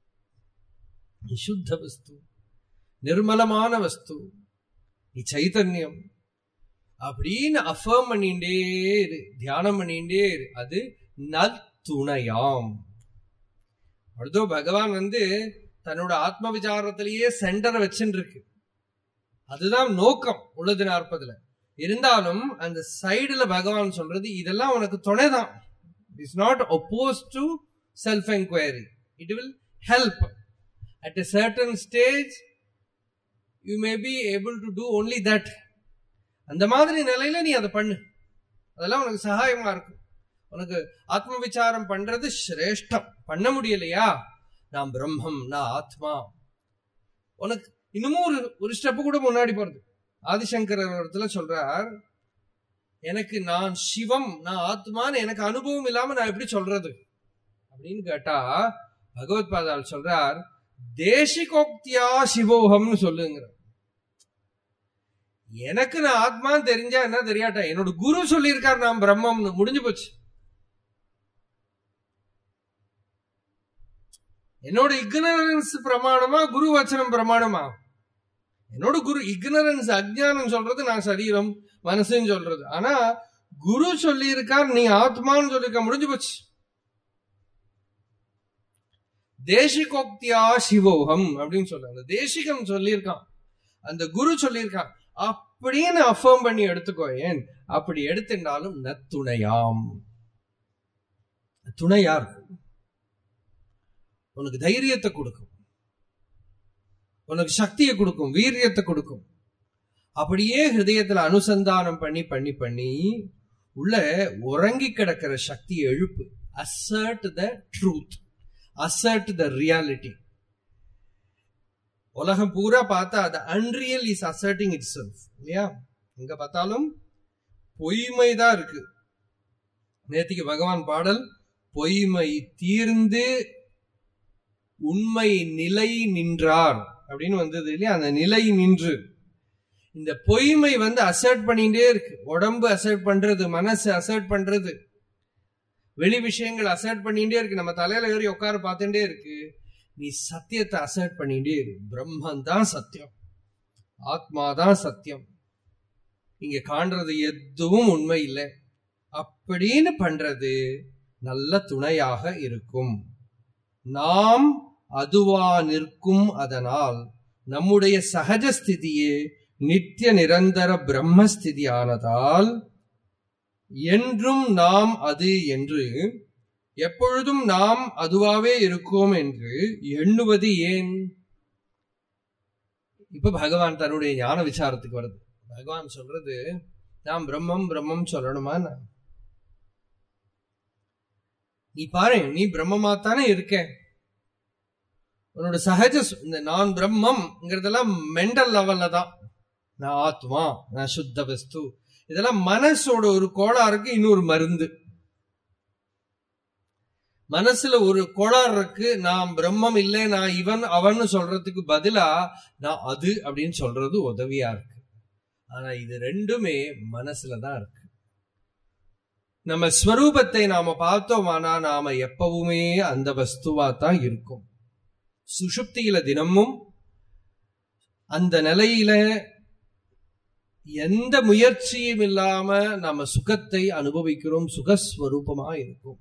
நீ சுத்த வஸ்து, நிர்மலமான வஸ்து, நீ சைத்தன்யம் அப்படின்னு அஃபர்ம் பண்ணிண்டே இரு, தியானம் பண்ணிண்டே இரு. அது நல் துணையாம். அடுத்தோ பகவான் வந்து தன்னோட ஆத்ம விசாரத்திலேயே சென்டரை வச்சுட்டு இருக்கு. அதுதான் நோக்கம் உள்ளது நாற்பதுல. இருந்தாலும் அந்த சைடுல பகவான் சொல்றது, இதெல்லாம் உனக்கு துணைதான். It's not opposed to self enquiry. It will help. At a certain stage you may be able to do only that. அந்த மாதிரி நிலையில நீ அதை பண்ணு, அதெல்லாம் உனக்கு சகாயமா இருக்கும். உனக்கு ஆத்ம விசாரம் பண்றது சிரேஷ்டம். பண்ண முடியலையா, நான் பிரம்மம், நான் ஆத்மா, உனக்கு இன்னமும் ஒரு ஒரு ஸ்டெப்பு கூட முன்னாடி போறது. ஆதிசங்கரர் இடத்துல சொல்றார், எனக்கு நான் சிவம், நான் ஆத்மான்னு எனக்கு அனுபவம் இல்லாம நான் எப்படி சொல்றது அப்படின்னு கேட்டா, பகவத் பாதால் சொல்றார், தேசிகோக்தியா சிவோகம்னு சொல்லுங்கிற. எனக்கு நான் ஆத்மான்னு தெரிஞ்சா என்ன, தெரியாட்டா என்னோட குரு சொல்லியிருக்கார் நான் பிரம்மம்னு, முடிஞ்சு போச்சு. என்னோட இக்னரன்ஸ் பிரமாணமா, குரு வச்சனம் பிரமாணமா? என்னோட குரு இக்னரன்ஸ், அஜ்ஞானம் சொல்றது நான் சரீரம் மனசுன்னு சொல்றது. ஆனா குரு சொல்லி இருக்கார் நீ ஆத்மான்னு சொல்லிருக்க, முடிஞ்சு போச்சு. தேசிகோக்தியா சிவோகம் அப்படின்னு சொல்ற, அந்த தேசிகம் சொல்லியிருக்கான், அந்த குரு சொல்லியிருக்கான் அப்படின்னு அஃபர்ம் பண்ணி எடுத்துக்கோ. ஏன் அப்படி எடுத்துட்டாலும் நத்துணையாம், துணையா இருக்கும். உனக்கு தைரியத்தை கொடுக்கும், உனக்கு சக்தியை கொடுக்கும், வீரியத்தை கொடுக்கும். அப்படியே ஹிருதயத்துல அனுசந்தானம் பண்ணி பண்ணி பண்ணி உள்ள உறங்கி கிடக்கிற சக்தியை எழுப்பு. Assert the truth, assert the reality. உலகம் பூரா பார்த்தா அது unreal is asserting itself இல்லையா? எங்க பார்த்தாலும் பொய்மைதான் இருக்கு. நேத்திக்கு பகவான் பாடல் பொய்மை தீர்ந்து உண்மை நிலை நின்றார் அப்படின்னு வந்தது இல்லையா? அந்த நிலை நின்று இந்த பொய்மை வந்து அசர்ட் பண்ணிட்டே இருக்கு. உடம்பு அசர்ட் பண்றது, மனசு அசர்ட் பண்றது, வெளி விஷயங்கள் அசர்ட் பண்ணிட்டே இருக்கு. நம்ம தலையில ஏறி உட்கார பார்த்துட்டே இருக்கு. நீ சத்தியத்தை அசர்ட் பண்ணிட்டே இருக்கு. பிரம்மன் தான் சத்தியம், ஆத்மாதான் சத்தியம், இங்க காண்றது எதுவும் உண்மை இல்லை அப்படின்னு பண்றது நல்ல துணையாக இருக்கும். நாம் அதுவா நிற்கும். அதனால் நம்முடைய சகஜஸ்திதியே நித்திய நிரந்தர பிரம்மஸ்திதி ஆனதால் என்றும் நாம் அது என்று, எப்பொழுதும் நாம் அதுவாவே இருக்கோம் என்று எண்ணுவது ஏன்? இப்ப பகவான் தன்னுடைய ஞான விசாரத்துக்கு வருது. பகவான் சொல்றது, நாம் பிரம்மம் பிரம்மம் சொல்லணுமா? நீ பாரு, நீ பிரம்மமாத்தானே இருக்க. உன்னோட சகஜ இந்த நான் பிரம்மம்ங்கிறதெல்லாம் மெண்டல் லெவல்ல தான். நான் ஆத்மா, நான் சுத்த வஸ்து, இதெல்லாம் மனசோட ஒரு கோளாறுக்கு இன்னொரு மருந்து. மனசுல ஒரு கோளாறு இருக்கு. நான் பிரம்மம் இல்லை, நான் இவன் அவன் சொல்றதுக்கு பதிலா நான் அது அப்படின்னு சொல்றது உதவியா இருக்கு. ஆனா இது ரெண்டுமே மனசுலதான் இருக்கு. நம்ம ஸ்வரூபத்தை நாம பார்த்தோமானா நாம எப்பவுமே அந்த வஸ்துவா தான் இருக்கும். சுஷுப்தியில தினமும் அந்த நிலையில எந்த முயற்சியும் இல்லாம நாம சுகத்தை அனுபவிக்கிறோம். சுகஸ்வரூபமா இருக்கும்.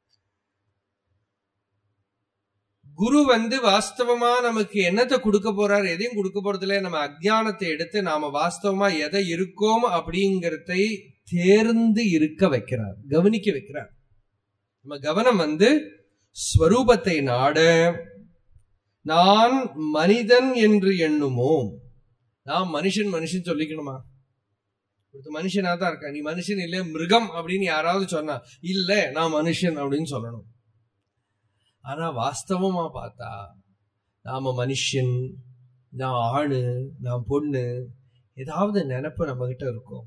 குரு வந்து வாஸ்தவமா நமக்கு என்னத்தை கொடுக்க போறார், எதையும் கொடுக்க போறதுல நம்ம அஜ்ஞானத்தை எடுத்து நாம வாஸ்தவமா எதை இருக்கோம் அப்படிங்கறதை தேர்ந்து இருக்க வைக்கிறார், கவனிக்க வைக்கிறார். நம்ம கவனம் வந்து ஸ்வரூபத்தை நாட. நான் மனிதன் என்று எண்ணுமோ, நான் மனுஷன் மனுஷன் சொல்லிக்கணுமா? மனுஷனா தான் இருக்க. நீ மனுஷன் இல்ல மிருகம் அப்படின்னு யாராவது சொன்னா, இல்ல நான் மனுஷன் அப்படின்னு சொல்லணும். ஆனா வாஸ்தவமா பார்த்தா நாம மனுஷன், நான் ஆணு, நான் பொண்ணு, ஏதாவது நினைப்பு நம்ம கிட்ட இருக்கும்.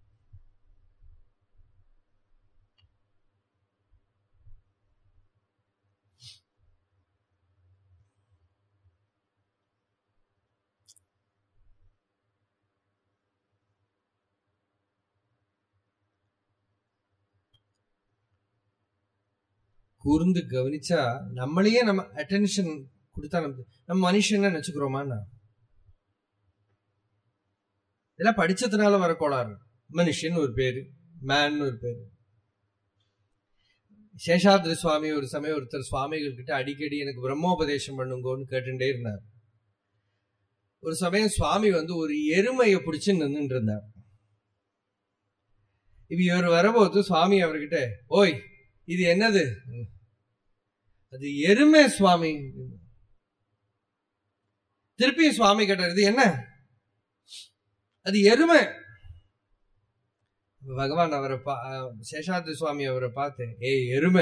கூர்ந்து கவனிச்சா நம்மளையே நம்ம அட்டென்ஷன் கொடுத்தா நம்ம நம்ம மனுஷன் நினைச்சுக்கிறோமா? இதெல்லாம் படிச்சதுனால வர கோளாறு. மனுஷன் ஒரு பேரு, மேன் ஒரு பேரு. சேஷாத்ரி சுவாமி ஒரு சமயம் ஒருத்தர் சுவாமிகள் கிட்ட அடிக்கடி எனக்கு பிரம்மோபதேசம் பண்ணுங்கன்னு கேட்டுட்டே இருந்தார். ஒரு சமயம் சுவாமி வந்து ஒரு எருமையை பிடிச்சு நின்றுட்டு இருந்தார். இப்ப இவர் வரபோது சுவாமி அவர்கிட்ட, ஓய் இது என்னது? அது எருமை சுவாமி. திருப்பி சுவாமி கேட்டார், இது என்ன? அது எருமை. பகவான் அவரை சேஷாத்ரி சுவாமி அவரை பார்த்து, ஏ எருமை,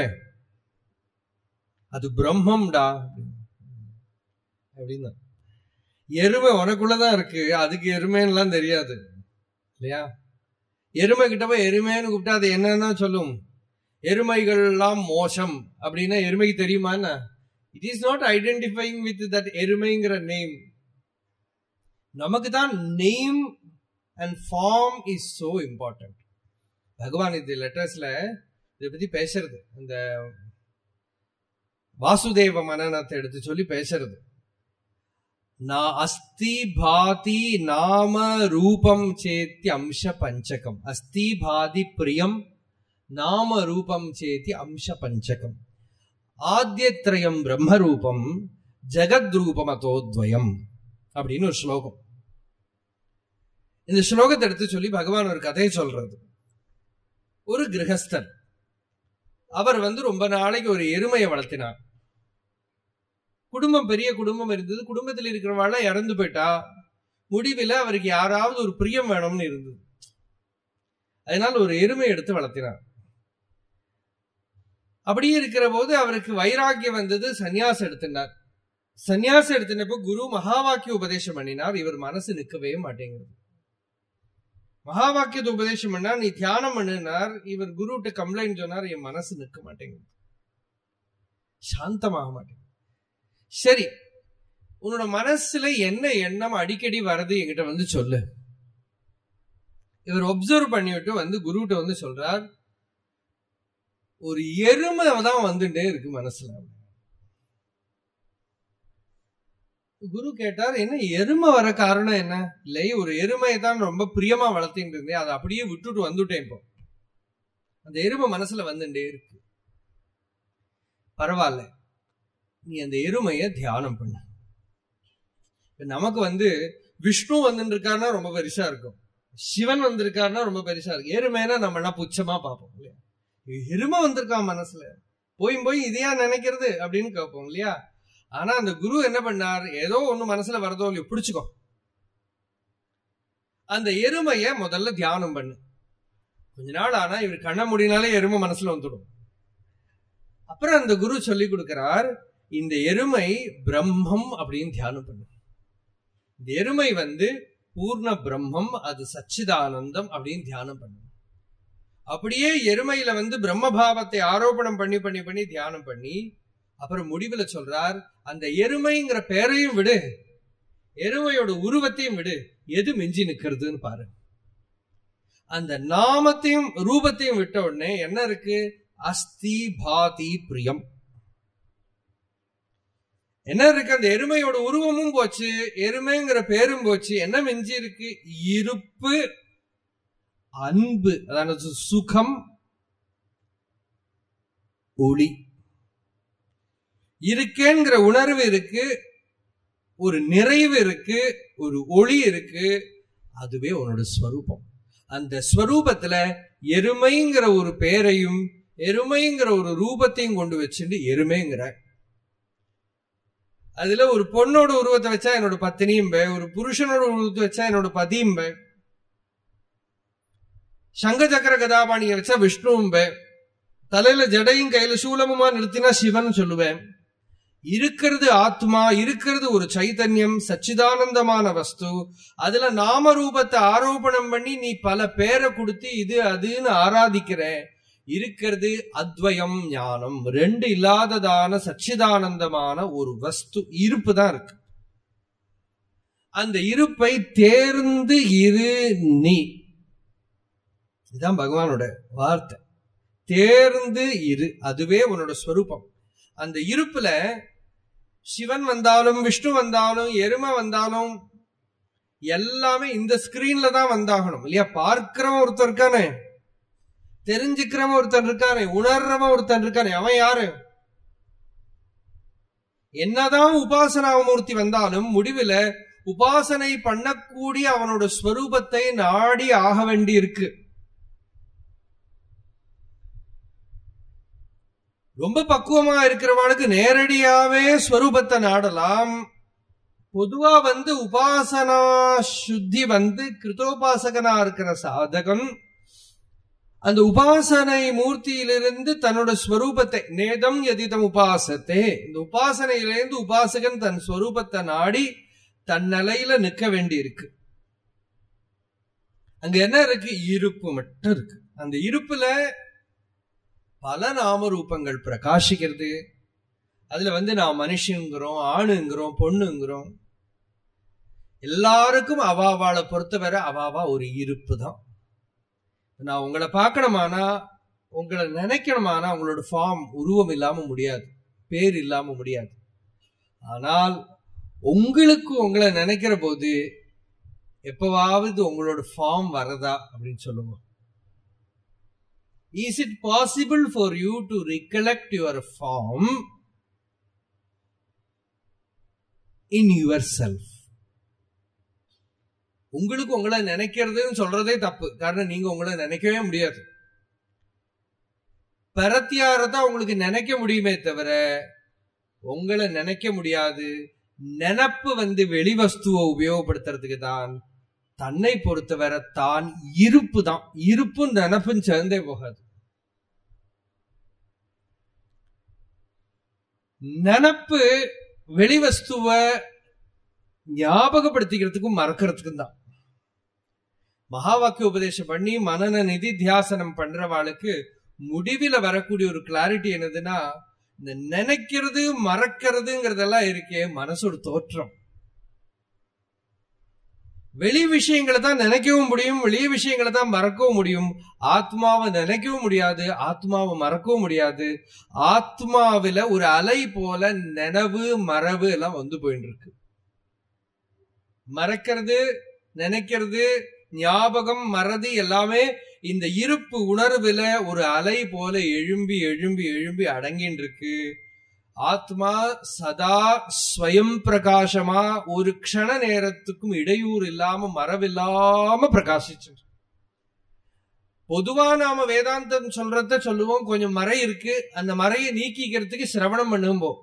அது பிரம்மம்டா அப்படின்னா. எருமை உனக்குள்ளதான் இருக்கு, அதுக்கு எருமைன்னு தெரியாது இல்லையா? எருமை கிட்ட போய் எருமைன்னு கூப்பிட்டா அது என்னன்னா சொல்லும், எருமைகள் எல்லாம் மோசம் அப்படின்னா எருமைக்கு தெரியுமா? It is not identifying with that எருமைங்கிற நேம். நமக்கு தான் name and form is so important. Bhagavan இது லெட்டர்ஸ்ல இதை பத்தி பேசுறது, இந்த வாசுதேவ மனநத்தை எடுத்து சொல்லி பேசுறது. நான் அஸ்தி பாதி நாம ரூபம் சேத்தி அம்ச பஞ்சகம். அஸ்தி பாதி பிரியம் நாம ரூபம் சேத்தி அம்ச பஞ்சகம். ஆத்யத்ரயம் பிரம்ம ரூபம் ஜெகத் ரூபம் அதோத்வயம் அப்படின்னு ஒரு ஸ்லோகம். இந்த ஸ்லோகத்தை எடுத்து சொல்லி பகவான் ஒரு கதையை சொல்றது. ஒரு கிரகஸ்தர், அவர் வந்து ரொம்ப நாளைக்கு ஒரு எருமையை வளர்த்தினார். குடும்பம் பெரிய குடும்பம் இருந்தது. குடும்பத்தில் இருக்கிறவாழ இறந்து போயிட்டா. முடிவில் அவருக்கு யாராவது ஒரு பிரியம் வேணும்னு இருந்தது. அதனால ஒரு எருமை எடுத்து வளர்த்தினார். அப்படியே இருக்கிற போது அவருக்கு வைராக்கியம் வந்தது. சன்னியாசம் எடுத்தினார். சன்னியாசம் எடுத்தினப்போ குரு மகா வாக்கிய உபதேசம் பண்ணினார். இவர் மனசு நிற்கவே மாட்டேங்கிறது. மகா வாக்கியத்தை உபதேசம் பண்ணார். நீ தியானம் பண்ணினார். இவர் குருட்ட கம்ப்ளைண்ட் சொன்னார், என் மனசு நிற்க மாட்டேங்குது, சாந்தமாக மாட்டேங்குது. சரி, உன்னோட மனசுல என்ன எண்ணம் அடிக்கடி வருது என்கிட்ட வந்து சொல்லு. இவர் ஒப்சர்வ் பண்ணிவிட்டு வந்து குருட்ட வந்து சொல்றார், ஒரு எருமை தான் வந்துட்டே இருக்கு மனசுல. குரு கேட்டார், என்ன எருமை வர காரணம் என்ன? இல்லை, ஒரு எருமையை தான் ரொம்ப பிரியமா வளர்த்திட்டு இருந்தேன், அதை அப்படியே விட்டுட்டு வந்துட்டேன். இப்போ அந்த எருமை மனசுல வந்துட்டே இருக்கு. பரவாயில்ல, நீ அந்த எருமைய தியானம் பண்ணு. நமக்கு வந்து விஷ்ணு வந்துட்டு இருக்காருன்னா ரொம்ப பெருசா இருக்கும், சிவன் வந்திருக்காருன்னா ரொம்ப பெருசா இருக்கு. எருமைனா நம்ம எல்லாம் புச்சமா பார்ப்போம் இல்லையா? எருமை வந்திருக்கான் மனசுல, போய் போய் இதையா நினைக்கிறது அப்படின்னு கேட்போம் இல்லையா? ஆனா அந்த குரு என்ன பண்ணார், ஏதோ ஒண்ணு மனசுல வரதோ இல்லையோ பிடிச்சுக்கோ, அந்த எருமைய முதல்ல தியானம் பண்ணு. கொஞ்ச நாள் ஆனா இவர் கண்ண முடினாலே எருமை மனசுல வந்துடும். அப்புறம் அந்த குரு சொல்லி கொடுக்கிறார், இந்த எருமை பிரம்மம் அப்படின்னு தியானம் பண்ணு. இந்த எருமை வந்து பூர்ண பிரம்மம், அது சச்சிதானந்தம் அப்படின்னு தியானம் பண்ணு. அப்படியே எருமையில வந்து பிரம்மபாவத்தை ஆரோபணம் பண்ணி பண்ணி பண்ணி தியானம் பண்ணி அப்புறம் முடிவுல சொல்றார், அந்த எருமைங்கிற பேரையும் விடு, எருமையோட உருவத்தையும் விடு, எது மிஞ்சி நிக்கிறதுன்னு பாரு. அந்த நாமத்தையும் ரூபத்தையும் விட்ட உடனே என்ன இருக்கு? அஸ்தி பாதி பிரியம். என்ன இருக்கு? அந்த எருமையோட உருவமும் போச்சு, எருமைங்கிற பேரும் போச்சு. என்ன மிஞ்சி இருக்கு? இருப்பு, அன்பு, அதாவது சுகம், ஒளி. இருக்கேங்கிற உணர்வு இருக்கு, ஒரு நிறைவு இருக்கு, ஒரு ஒளி இருக்கு. அதுவே உன்னோட ஸ்வரூபம். அந்த ஸ்வரூபத்துல எருமைங்கிற ஒரு பேரையும் எருமைங்கிற ஒரு ரூபத்தையும் கொண்டு வச்சுட்டு எருமைங்கிற, அதுல ஒரு பொண்ணோட உருவத்தை வச்சா என்னோட பத்தினியும் பே, ஒரு புருஷனோட உருவத்தை வச்சா என்னோட பதியும் பே, சங்க சக்கர கதாபாணியை வச்சா விஷ்ணுவும் பே, தலையில ஜடையும் கையில சூலமுமா நிறுத்தினா சிவன் சொல்லுவேன். இருக்கிறது ஆத்மா, இருக்கிறது ஒரு சைத்தன்யம், சச்சிதானந்தமான வஸ்து. அதுல நாம ரூபத்தை ஆரோபணம் பண்ணி நீ பல பேரை கொடுத்து இது அதுன்னு ஆராதிக்கிற. இருக்கிறது அத்வயம் ஞானம், ரெண்டு இல்லாததான சச்சிதானந்தமான ஒரு வஸ்து இருப்பு தான் இருக்கு. அந்த இருப்பை தேர்ந்து இரு நீ. இதுதான் பகவானோட வார்த்தை, தேர்ந்து இரு, அதுவே உன்னோட ஸ்வரூபம். அந்த இருப்புல சிவன் வந்தாலும் விஷ்ணு வந்தாலும் எருமை வந்தாலும் எல்லாமே இந்த ஸ்கிரீன்ல தான் வந்தாகணும் இல்லையா? பார்க்கிறவன் ஒருத்தர் இருக்கானே, தெரிஞ்சுக்கிறவன் ஒருத்தன் இருக்கானே, உணர்றவன் ஒருத்தன் இருக்கானே, அவன் யாரு? என்னதான் உபாசனா மூர்த்தி வந்தாலும் முடிவுல உபாசனை பண்ணக்கூடிய அவனோட ஸ்வரூபத்தை நாடி ஆக வேண்டி இருக்கு. ரொம்ப பக்குவமா இருக்கிறவனுக்கு நேரடியாவே ஸ்வரூபத்தை நாடலாம். பொதுவா வந்து உபாசனா சுத்தி வந்து கிருதோபாசகனா இருக்கிற சாதகன் அந்த உபாசனை மூர்த்தியிலிருந்து தன்னோட ஸ்வரூபத்தை நேதம் எதிதம் உபாசத்தே, இந்த உபாசனையிலிருந்து உபாசகன் தன் ஸ்வரூபத்தை நாடி தன் நிலையில நிற்க வேண்டி இருக்கு. அங்க என்ன இருக்கு? இருப்பு மட்டும் இருக்கு. அந்த இருப்புல பல நாம ரூபங்கள் பிரகாசிக்கிறது. அதுல வந்து நான் மனுஷங்கிறோம், ஆணுங்கிறோம், பொண்ணுங்கிறோம். எல்லாருக்கும் அவாவாளை பொறுத்தவரை அவாவா ஒரு இருப்பு தான். நான் உங்களை பார்க்கணுமானா, உங்களை நினைக்கணுமானா உங்களோட ஃபார்ம் உருவம் இல்லாம முடியாது, பேர் இல்லாம முடியாது. ஆனால் உங்களுக்கு உங்களை நினைக்கிற போது எப்பவாவது உங்களோட ஃபார்ம் வரதா அப்படின்னு சொல்லுங்க. Is it possible for you to recollect your form in yourself? உங்களுக்கு உங்களை நினைக்கிறதுன்னு சொல்றதே தப்பு. காரணம் நீங்க உங்களை நினைக்கவே முடியாது. பரத்தியாரதான் உங்களுக்கு நினைக்க முடியுமே தவிர உங்களை நினைக்க முடியாது. நினப்பு வந்து வெளி வஸ்துவை உபயோகப்படுத்துறதுக்கு தான். தன்னை பொறுத்தவரை தான் இருப்பு தான். இருப்பும் நினப்பும் சேர்ந்தே போகாது. நினப்பு வெளி வஸ்துவை ஞாபகப்படுத்திக்கிறதுக்கும் மறக்கிறதுக்கும் தான். மகா வாக்கிய உபதேசம் பண்ணி மனன நிதி தியாசனம் பண்றவாளுக்கு முடிவில வரக்கூடிய ஒரு கிளாரிட்டி என்னதுன்னா, இந்த நினைக்கிறது மறக்கிறதுங்கிறதெல்லாம் இருக்கே மனசோட தோற்றம். வெளி விஷயங்களை தான் நினைக்கவும் முடியும், வெளி விஷயங்களை தான் மறக்கவும் முடியும். ஆத்மாவை நினைக்கவும் முடியாது, ஆத்மாவை மறக்கவும் முடியாது. ஆத்மாவில ஒரு அலை போல நினைவு மறவு எல்லாம் வந்து போயிட்டு இருக்கு. மறக்கிறது, நினைக்கிறது, ஞாபகம், மறதி எல்லாமே இந்த இருப்பு உணர்வுல ஒரு அலை போல எழும்பி எழும்பி எழும்பி அடங்கின்னு இருக்கு. ஆத்மா சதா ஸ்வயம் பிரகாசமா ஒரு க்ஷண நேரத்துக்கும் இடையூறு இல்லாம மறவில்லாம பிரகாசிச்சு. பொதுவா நாம வேதாந்தம் சொல்றத சொல்லுவோம், கொஞ்சம் மறை இருக்கு, அந்த மறையை நீக்கிக்கிறதுக்கு சிரவணம் பண்ணுவோம்,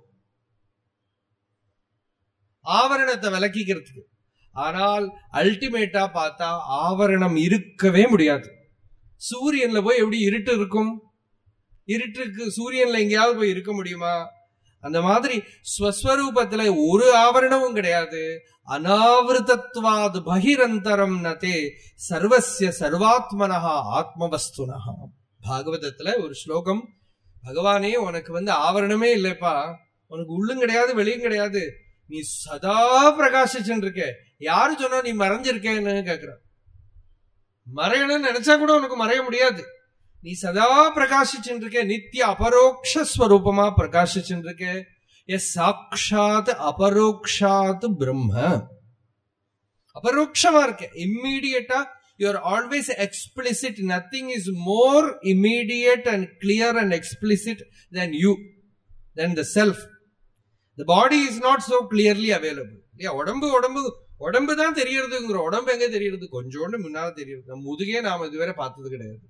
ஆவரணத்தை விளக்கிக்கிறதுக்கு. ஆனால் அல்டிமேட்டா பார்த்தா ஆவரணம் இருக்கவே முடியாது. சூரியன்ல போய் எப்படி இருட்டு இருக்கும்? இருட்டுக்கு சூரியன்ல எங்கேயாவது போய் இருக்க முடியுமா? அந்த மாதிரி ஸ்வஸ்வரூபத்துல ஒரு ஆவரணமும் கிடையாது. அனாவிருத்தத்வாத் பகிரந்தரம் நதே சர்வஸ்ய சர்வாத்மனஹா ஆத்மவஸ்துனஹா. பாகவதத்துல ஒரு ஸ்லோகம், பகவானே உனக்கு வந்து ஆவரணமே இல்லைப்பா, உனக்கு உள்ளும் கிடையாது வெளியும் கிடையாது, நீ சதா பிரகாசிச்சுட்டு இருக்க. யாரு சொன்னா நீ மறைஞ்சிருக்கேன்னு கேக்குற? மறையணும்னு நினைச்சா கூட உனக்கு மறைய முடியாது. நீ சதா பிரகாசிச்சுட்டு இருக்க, நித்திய அபரோக்ஷஸ்வரூபமா பிரகாசிச்சுட்டு இருக்க. எஸ் சாக்ஷாத் அபரோக்ஷாத் பிரம்ம. அபரோக்ஷமா இருக்க, இம்மீடியட்டா. You are always explicit. Nothing is more immediate and clear and explicit than you, than the self. The body is not so clearly available. Yeah, உடம்பு உடம்பு உடம்பு தான் தெரியறதுங்கிற. உடம்பு எங்க தெரியறது? கொஞ்சோண்டு முன்னால தெரியுது. நம்ம முதுகே நாம இதுவரை பார்த்தது கிடையாது.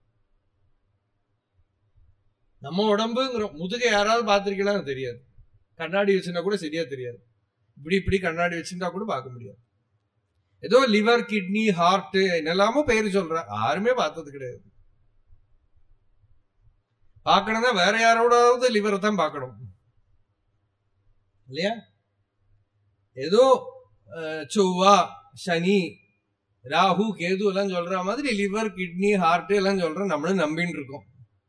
நம்ம உடம்புங்கிறோம், முதுகை யாராவது பார்த்திருக்கலாம் தெரியாது. கண்ணாடி வச்சுனா கூட சரியா தெரியாது. இப்படி இப்படி கண்ணாடி வச்சுட்டா கூட பார்க்க முடியாது. ஏதோ லிவர், கிட்னி, ஹார்ட் என்னெல்லாமோ பேரு சொல்ற, யாருமே பார்த்தது கிடையாது. பார்க்கணும்னா வேற யாரோடாவது லிவரை தான் பார்க்கணும் இல்லையா? ஏதோ செவ்வா, சனி, ராகு, கேது எல்லாம் சொல்ற மாதிரி லிவர், கிட்னி, ஹார்ட் எல்லாம் சொல்ற நம்மளும் நம்பின்னு இருக்கோம்.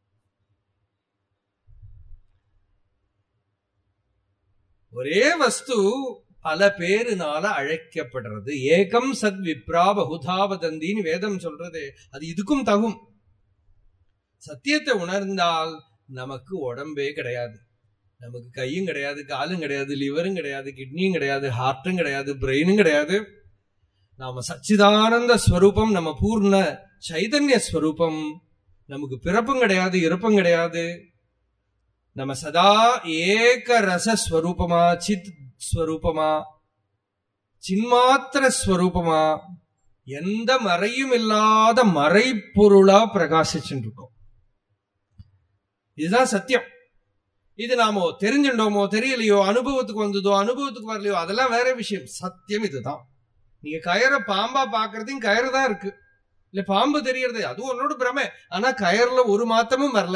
ஒரே வஸ்து பல பேருனால அழைக்கப்படுறது. ஏகம் சத் விப்ரா பகுதா வதந்தின்னு வேதம் சொல்றது. அது இதுக்கும் தகும். சத்தியத்தை உணர்ந்தால் நமக்கு உடம்பே கிடையாது, நமக்கு கையும் கிடையாது, காலும் கிடையாது, லிவரும் கிடையாது, கிட்னியும் கிடையாது, ஹார்ட்டும் கிடையாது, பிரெயினும் கிடையாது. நாம சச்சிதானந்த ஸ்வரூபம், நம்ம பூர்ண சைதன்ய ஸ்வரூபம். நமக்கு பிறப்பும் கிடையாது, இறப்பும் கிடையாது. நம்ம சதா ஏக ரசஸ்வரூபமா, சித் ஸ்வரூபமா, சின்மாத்திர ஸ்வரூபமா, எந்த மறையும் இல்லாத மறைப்பொருளா பிரகாசிச்சுட்டு இருக்கோம். இதுதான் சத்தியம். இது நாமோ தெரிஞ்சுட்டோமோ தெரியலையோ, அனுபவத்துக்கு வந்ததோ அனுபவத்துக்கு வரலையோ, அதெல்லாம் வேற விஷயம். சத்தியம் இதுதான். நீங்க கயற பாம்பா பாக்குறதையும் கயறு தான் இருக்கு, இல்ல பாம்பு தெரியறது அதுவும் உன்னோட பிரமை. ஆனா கயர்ல ஒரு மாத்தமும் வரல.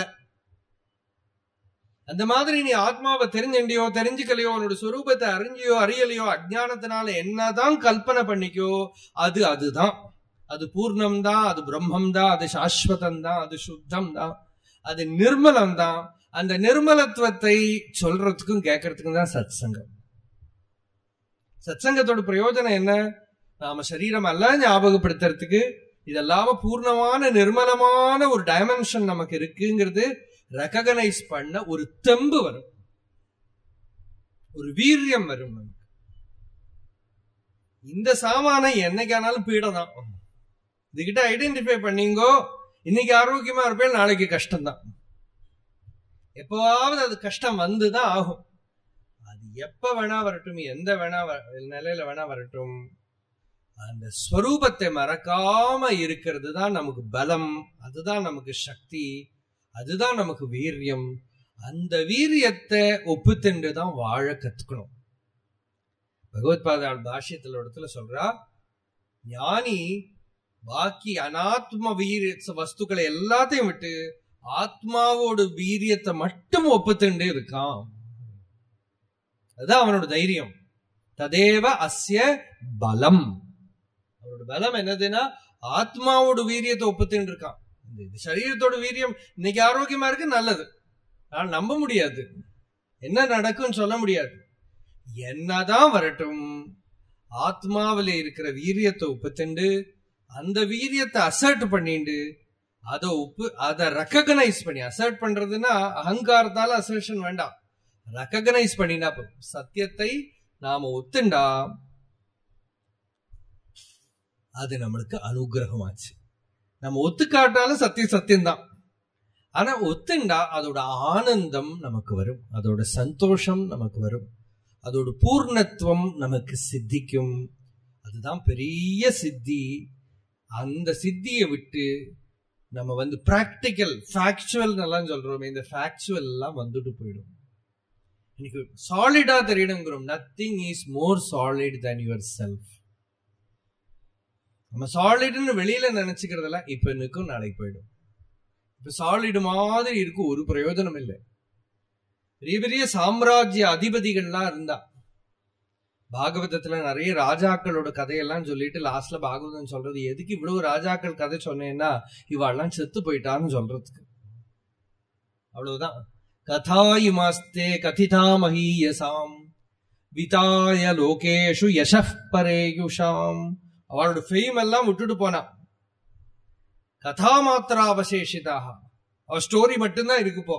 அந்த மாதிரி நீ ஆத்மாவை தெரிஞ்சியோ தெரிஞ்சுக்கலையோ, உன்னோட சுரூபத்தை அறிஞ்சியோ அறியலையோ, அஜ்ஞானத்தினால என்னதான் கல்பனை பண்ணிக்கோ, அது அதுதான். அது பூர்ணம் தான், அது பிரம்மம் தான், அது சாஸ்வதம் தான், அது சுத்தம் தான், அது நிர்மலம் தான். அந்த நிர்மலத்துவத்தை சொல்றதுக்கும் கேட்கறதுக்கும் தான் சத் சங்கம். சத் சங்கத்தோட பிரயோஜனம் என்ன? நாம சரீரம் எல்லாம் ஞாபகப்படுத்துறதுக்கு, இதெல்லாம பூர்ணமான நிர்மலமான ஒரு டைமென்ஷன் நமக்கு இருக்குங்கிறது ரெகனைஸ் பண்ண ஒரு தெம்பு வரும், ஒரு வீரியம் வரும் நமக்கு. இந்த சாமான என்னைக்கானாலும் பீடதான். இதுகிட்ட ஐடென்டிஃபை பண்ணீங்கோ, இன்னைக்கு ஆரோக்கியமா இருப்பேன், நாளைக்கு கஷ்டம்தான். எப்பவாவது அது கஷ்டம் வந்துதான் ஆகும். அது எப்ப வேணா வரட்டும், எந்த வேணா நிலையில வேணா வரட்டும், அந்த ஸ்வரூபத்தை மறக்காம இருக்கிறது தான் நமக்கு பலம், அதுதான் நமக்கு சக்தி, அதுதான் நமக்கு வீரியம். அந்த வீரியத்தை ஒப்புத்துண்டுதான் வாழ கத்துக்கணும். பகவத்பாதாள் பாஷ்யத்துல இடத்துல சொல்றா, ஞானி பாக்கி அனாத்ம வீரிய வஸ்துக்களை எல்லாத்தையும் விட்டு ஆத்மாவோட வீரியத்தை மட்டும் ஒப்புத்துண்டு இருக்கான். அதுதான் அவனோட தைரியம். ததேவ அஸ்ய பலம். அவனோட பலம் என்னதுன்னா ஆத்மாவோட வீரியத்தை ஒப்புத்துண்டு இருக்கான். சரீரத்தோட வீரியம் இன்னைக்கு ஆரோக்கியமா இருக்கு, நல்லது. நான் நம்ப முடியாது, என்ன நடக்கும்னு சொல்ல முடியாது. என்னதான் வரட்டும், ஆத்மாவில இருக்கிற வீரியத்தை ஒப்புத்துண்டு அந்த வீரியத்தை அசர்ட் பண்ணிண்டு அதை ஒப்பு அதை ரெக்கக்னைஸ் பண்ணி, அசர்ட் பண்றதுன்னா அகங்காரத்தால அசர்ஷன் வேண்டாம், ரெக்கக்னைஸ் பண்ணினா சத்தியத்தை நாம ஒத்துண்டா அது நம்மளுக்கு அனுகிரகமாச்சு. நம்ம ஒத்துக்காட்டாலும் சத்தியம் சத்தியம்தான். ஆனா ஒத்துண்டா அதோட ஆனந்தம் நமக்கு வரும், அதோட சந்தோஷம் நமக்கு வரும், அதோட பூர்ணத்துவம் நமக்கு சித்திக்கும். அதுதான் பெரிய சித்தி. அந்த சித்தியை விட்டு நம்ம வந்து பிராக்டிக்கல் ஃபேக்சுவல் எல்லாம் சொல்றோமே, இந்த ஃபேக்சுவல் எல்லாம் வந்துட்டு போயிடும். இன்னைக்கு சாலிடா தெரியணுங்கிறோம். Nothing is more solid than yourself. நம்ம சாலிட்னு வெளியில நினைச்சுக்கிறதெல்லாம் இப்ப நிற்கும், நாளைக்கு போயிடும். இப்ப சாலிடு மாதிரி இருக்கும், ஒரு பிரயோஜனம் இல்லை. பெரிய பெரிய சாம்ராஜ்ய அதிபதிகள்லாம் இருந்தா, பாகவதத்துல நிறைய ராஜாக்களோட கதையெல்லாம் சொல்லிட்டு லாஸ்ட்ல பாகவதம் சொல்றது, எதுக்கு இவ்வளவு ராஜாக்கள் கதை சொன்னேன்னா இவாள்லாம் செத்து போயிட்டான்னு சொல்றதுக்கு. அவ்வளவுதான். கதாயுமாஸ்தே கதிதா மஹீயசாம் விதாய லோகேஷு யசஃப் பரேயுஷாம். அவளோட ஃபெய்ம் எல்லாம் விட்டுட்டு போனா, கதா மாத்திரா அவசேஷிதாக, அவ ஸ்டோரி மட்டும்தான் இருக்கு. போ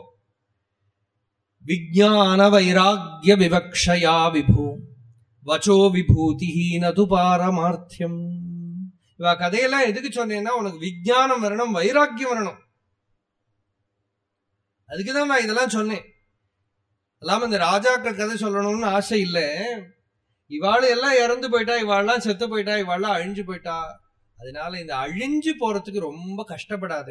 விஜ்ஞான வைராக்ய விவக்ஷயா விபூ வச்சோ விபூதி நது பாரமார்த்தியம். இவ கதையெல்லாம் எதுக்கு சொன்னேன்னா, உனக்கு விஜ்ஞானம் வரணும், வைராக்கியம் வரணும். அதுக்குதான் நான் இதெல்லாம் சொன்னேன். எல்லாம் இந்த ராஜாக்கள் கதை சொல்லணும்னு ஆசை இல்லை. இவாளு எல்லாம் இறந்து போயிட்டா, இவாள்லாம் செத்து போயிட்டா, இவாள்லாம் அழிஞ்சு போயிட்டா. அதனால இந்த அழிஞ்சு போறதுக்கு ரொம்ப கஷ்டப்படாத,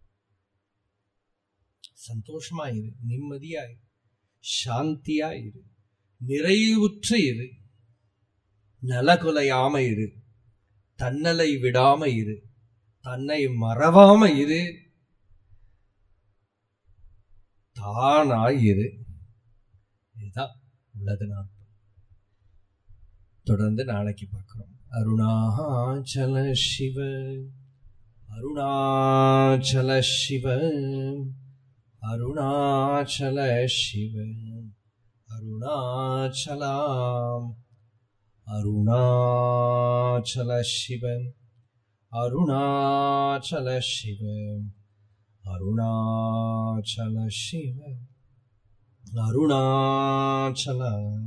சந்தோஷமா இரு, நிம்மதியா இரு, சாந்தியா இரு, நிறைவுற்று இரு, நலகுலையாம இரு, தன்னலை விடாம இரு, தன்னை மறவாம இரு, தானாயிரு. இதுதான் உள்ளது. நான் தொடர்ந்து நாளைக்கு பார்க்கிறோம். அருணாச்சல சிவ அருணாச்சல சிவ அருணாச்சல சிவ அருணாச்சலாம் அருணாச்சல சிவ அருணாச்சல சிவ அருணாச்சல சிவ அருணாச்சல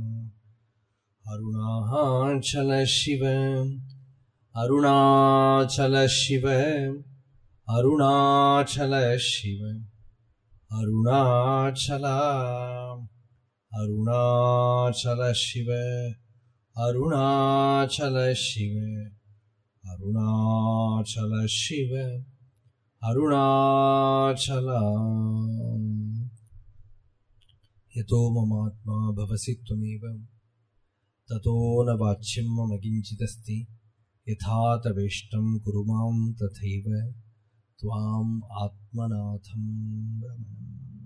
அருணாச்சல சிவ அருணாச்சல சிவ அருணாச்சல சிவ அருணாச்சல அருணாச்சல சிவ அருணாச்சல சிவ அருணாச்சல சிவ அருணாச்சலம். யதோ மமாத்மா பவசி த்வமேவ ததோ ந வாச்யம் மம கிஞ்சிதஸ்தி யதா தவேஷ்டம் குரு மாம் ததைவ த்வாம் ஆத்மநாதம் ரமணம்.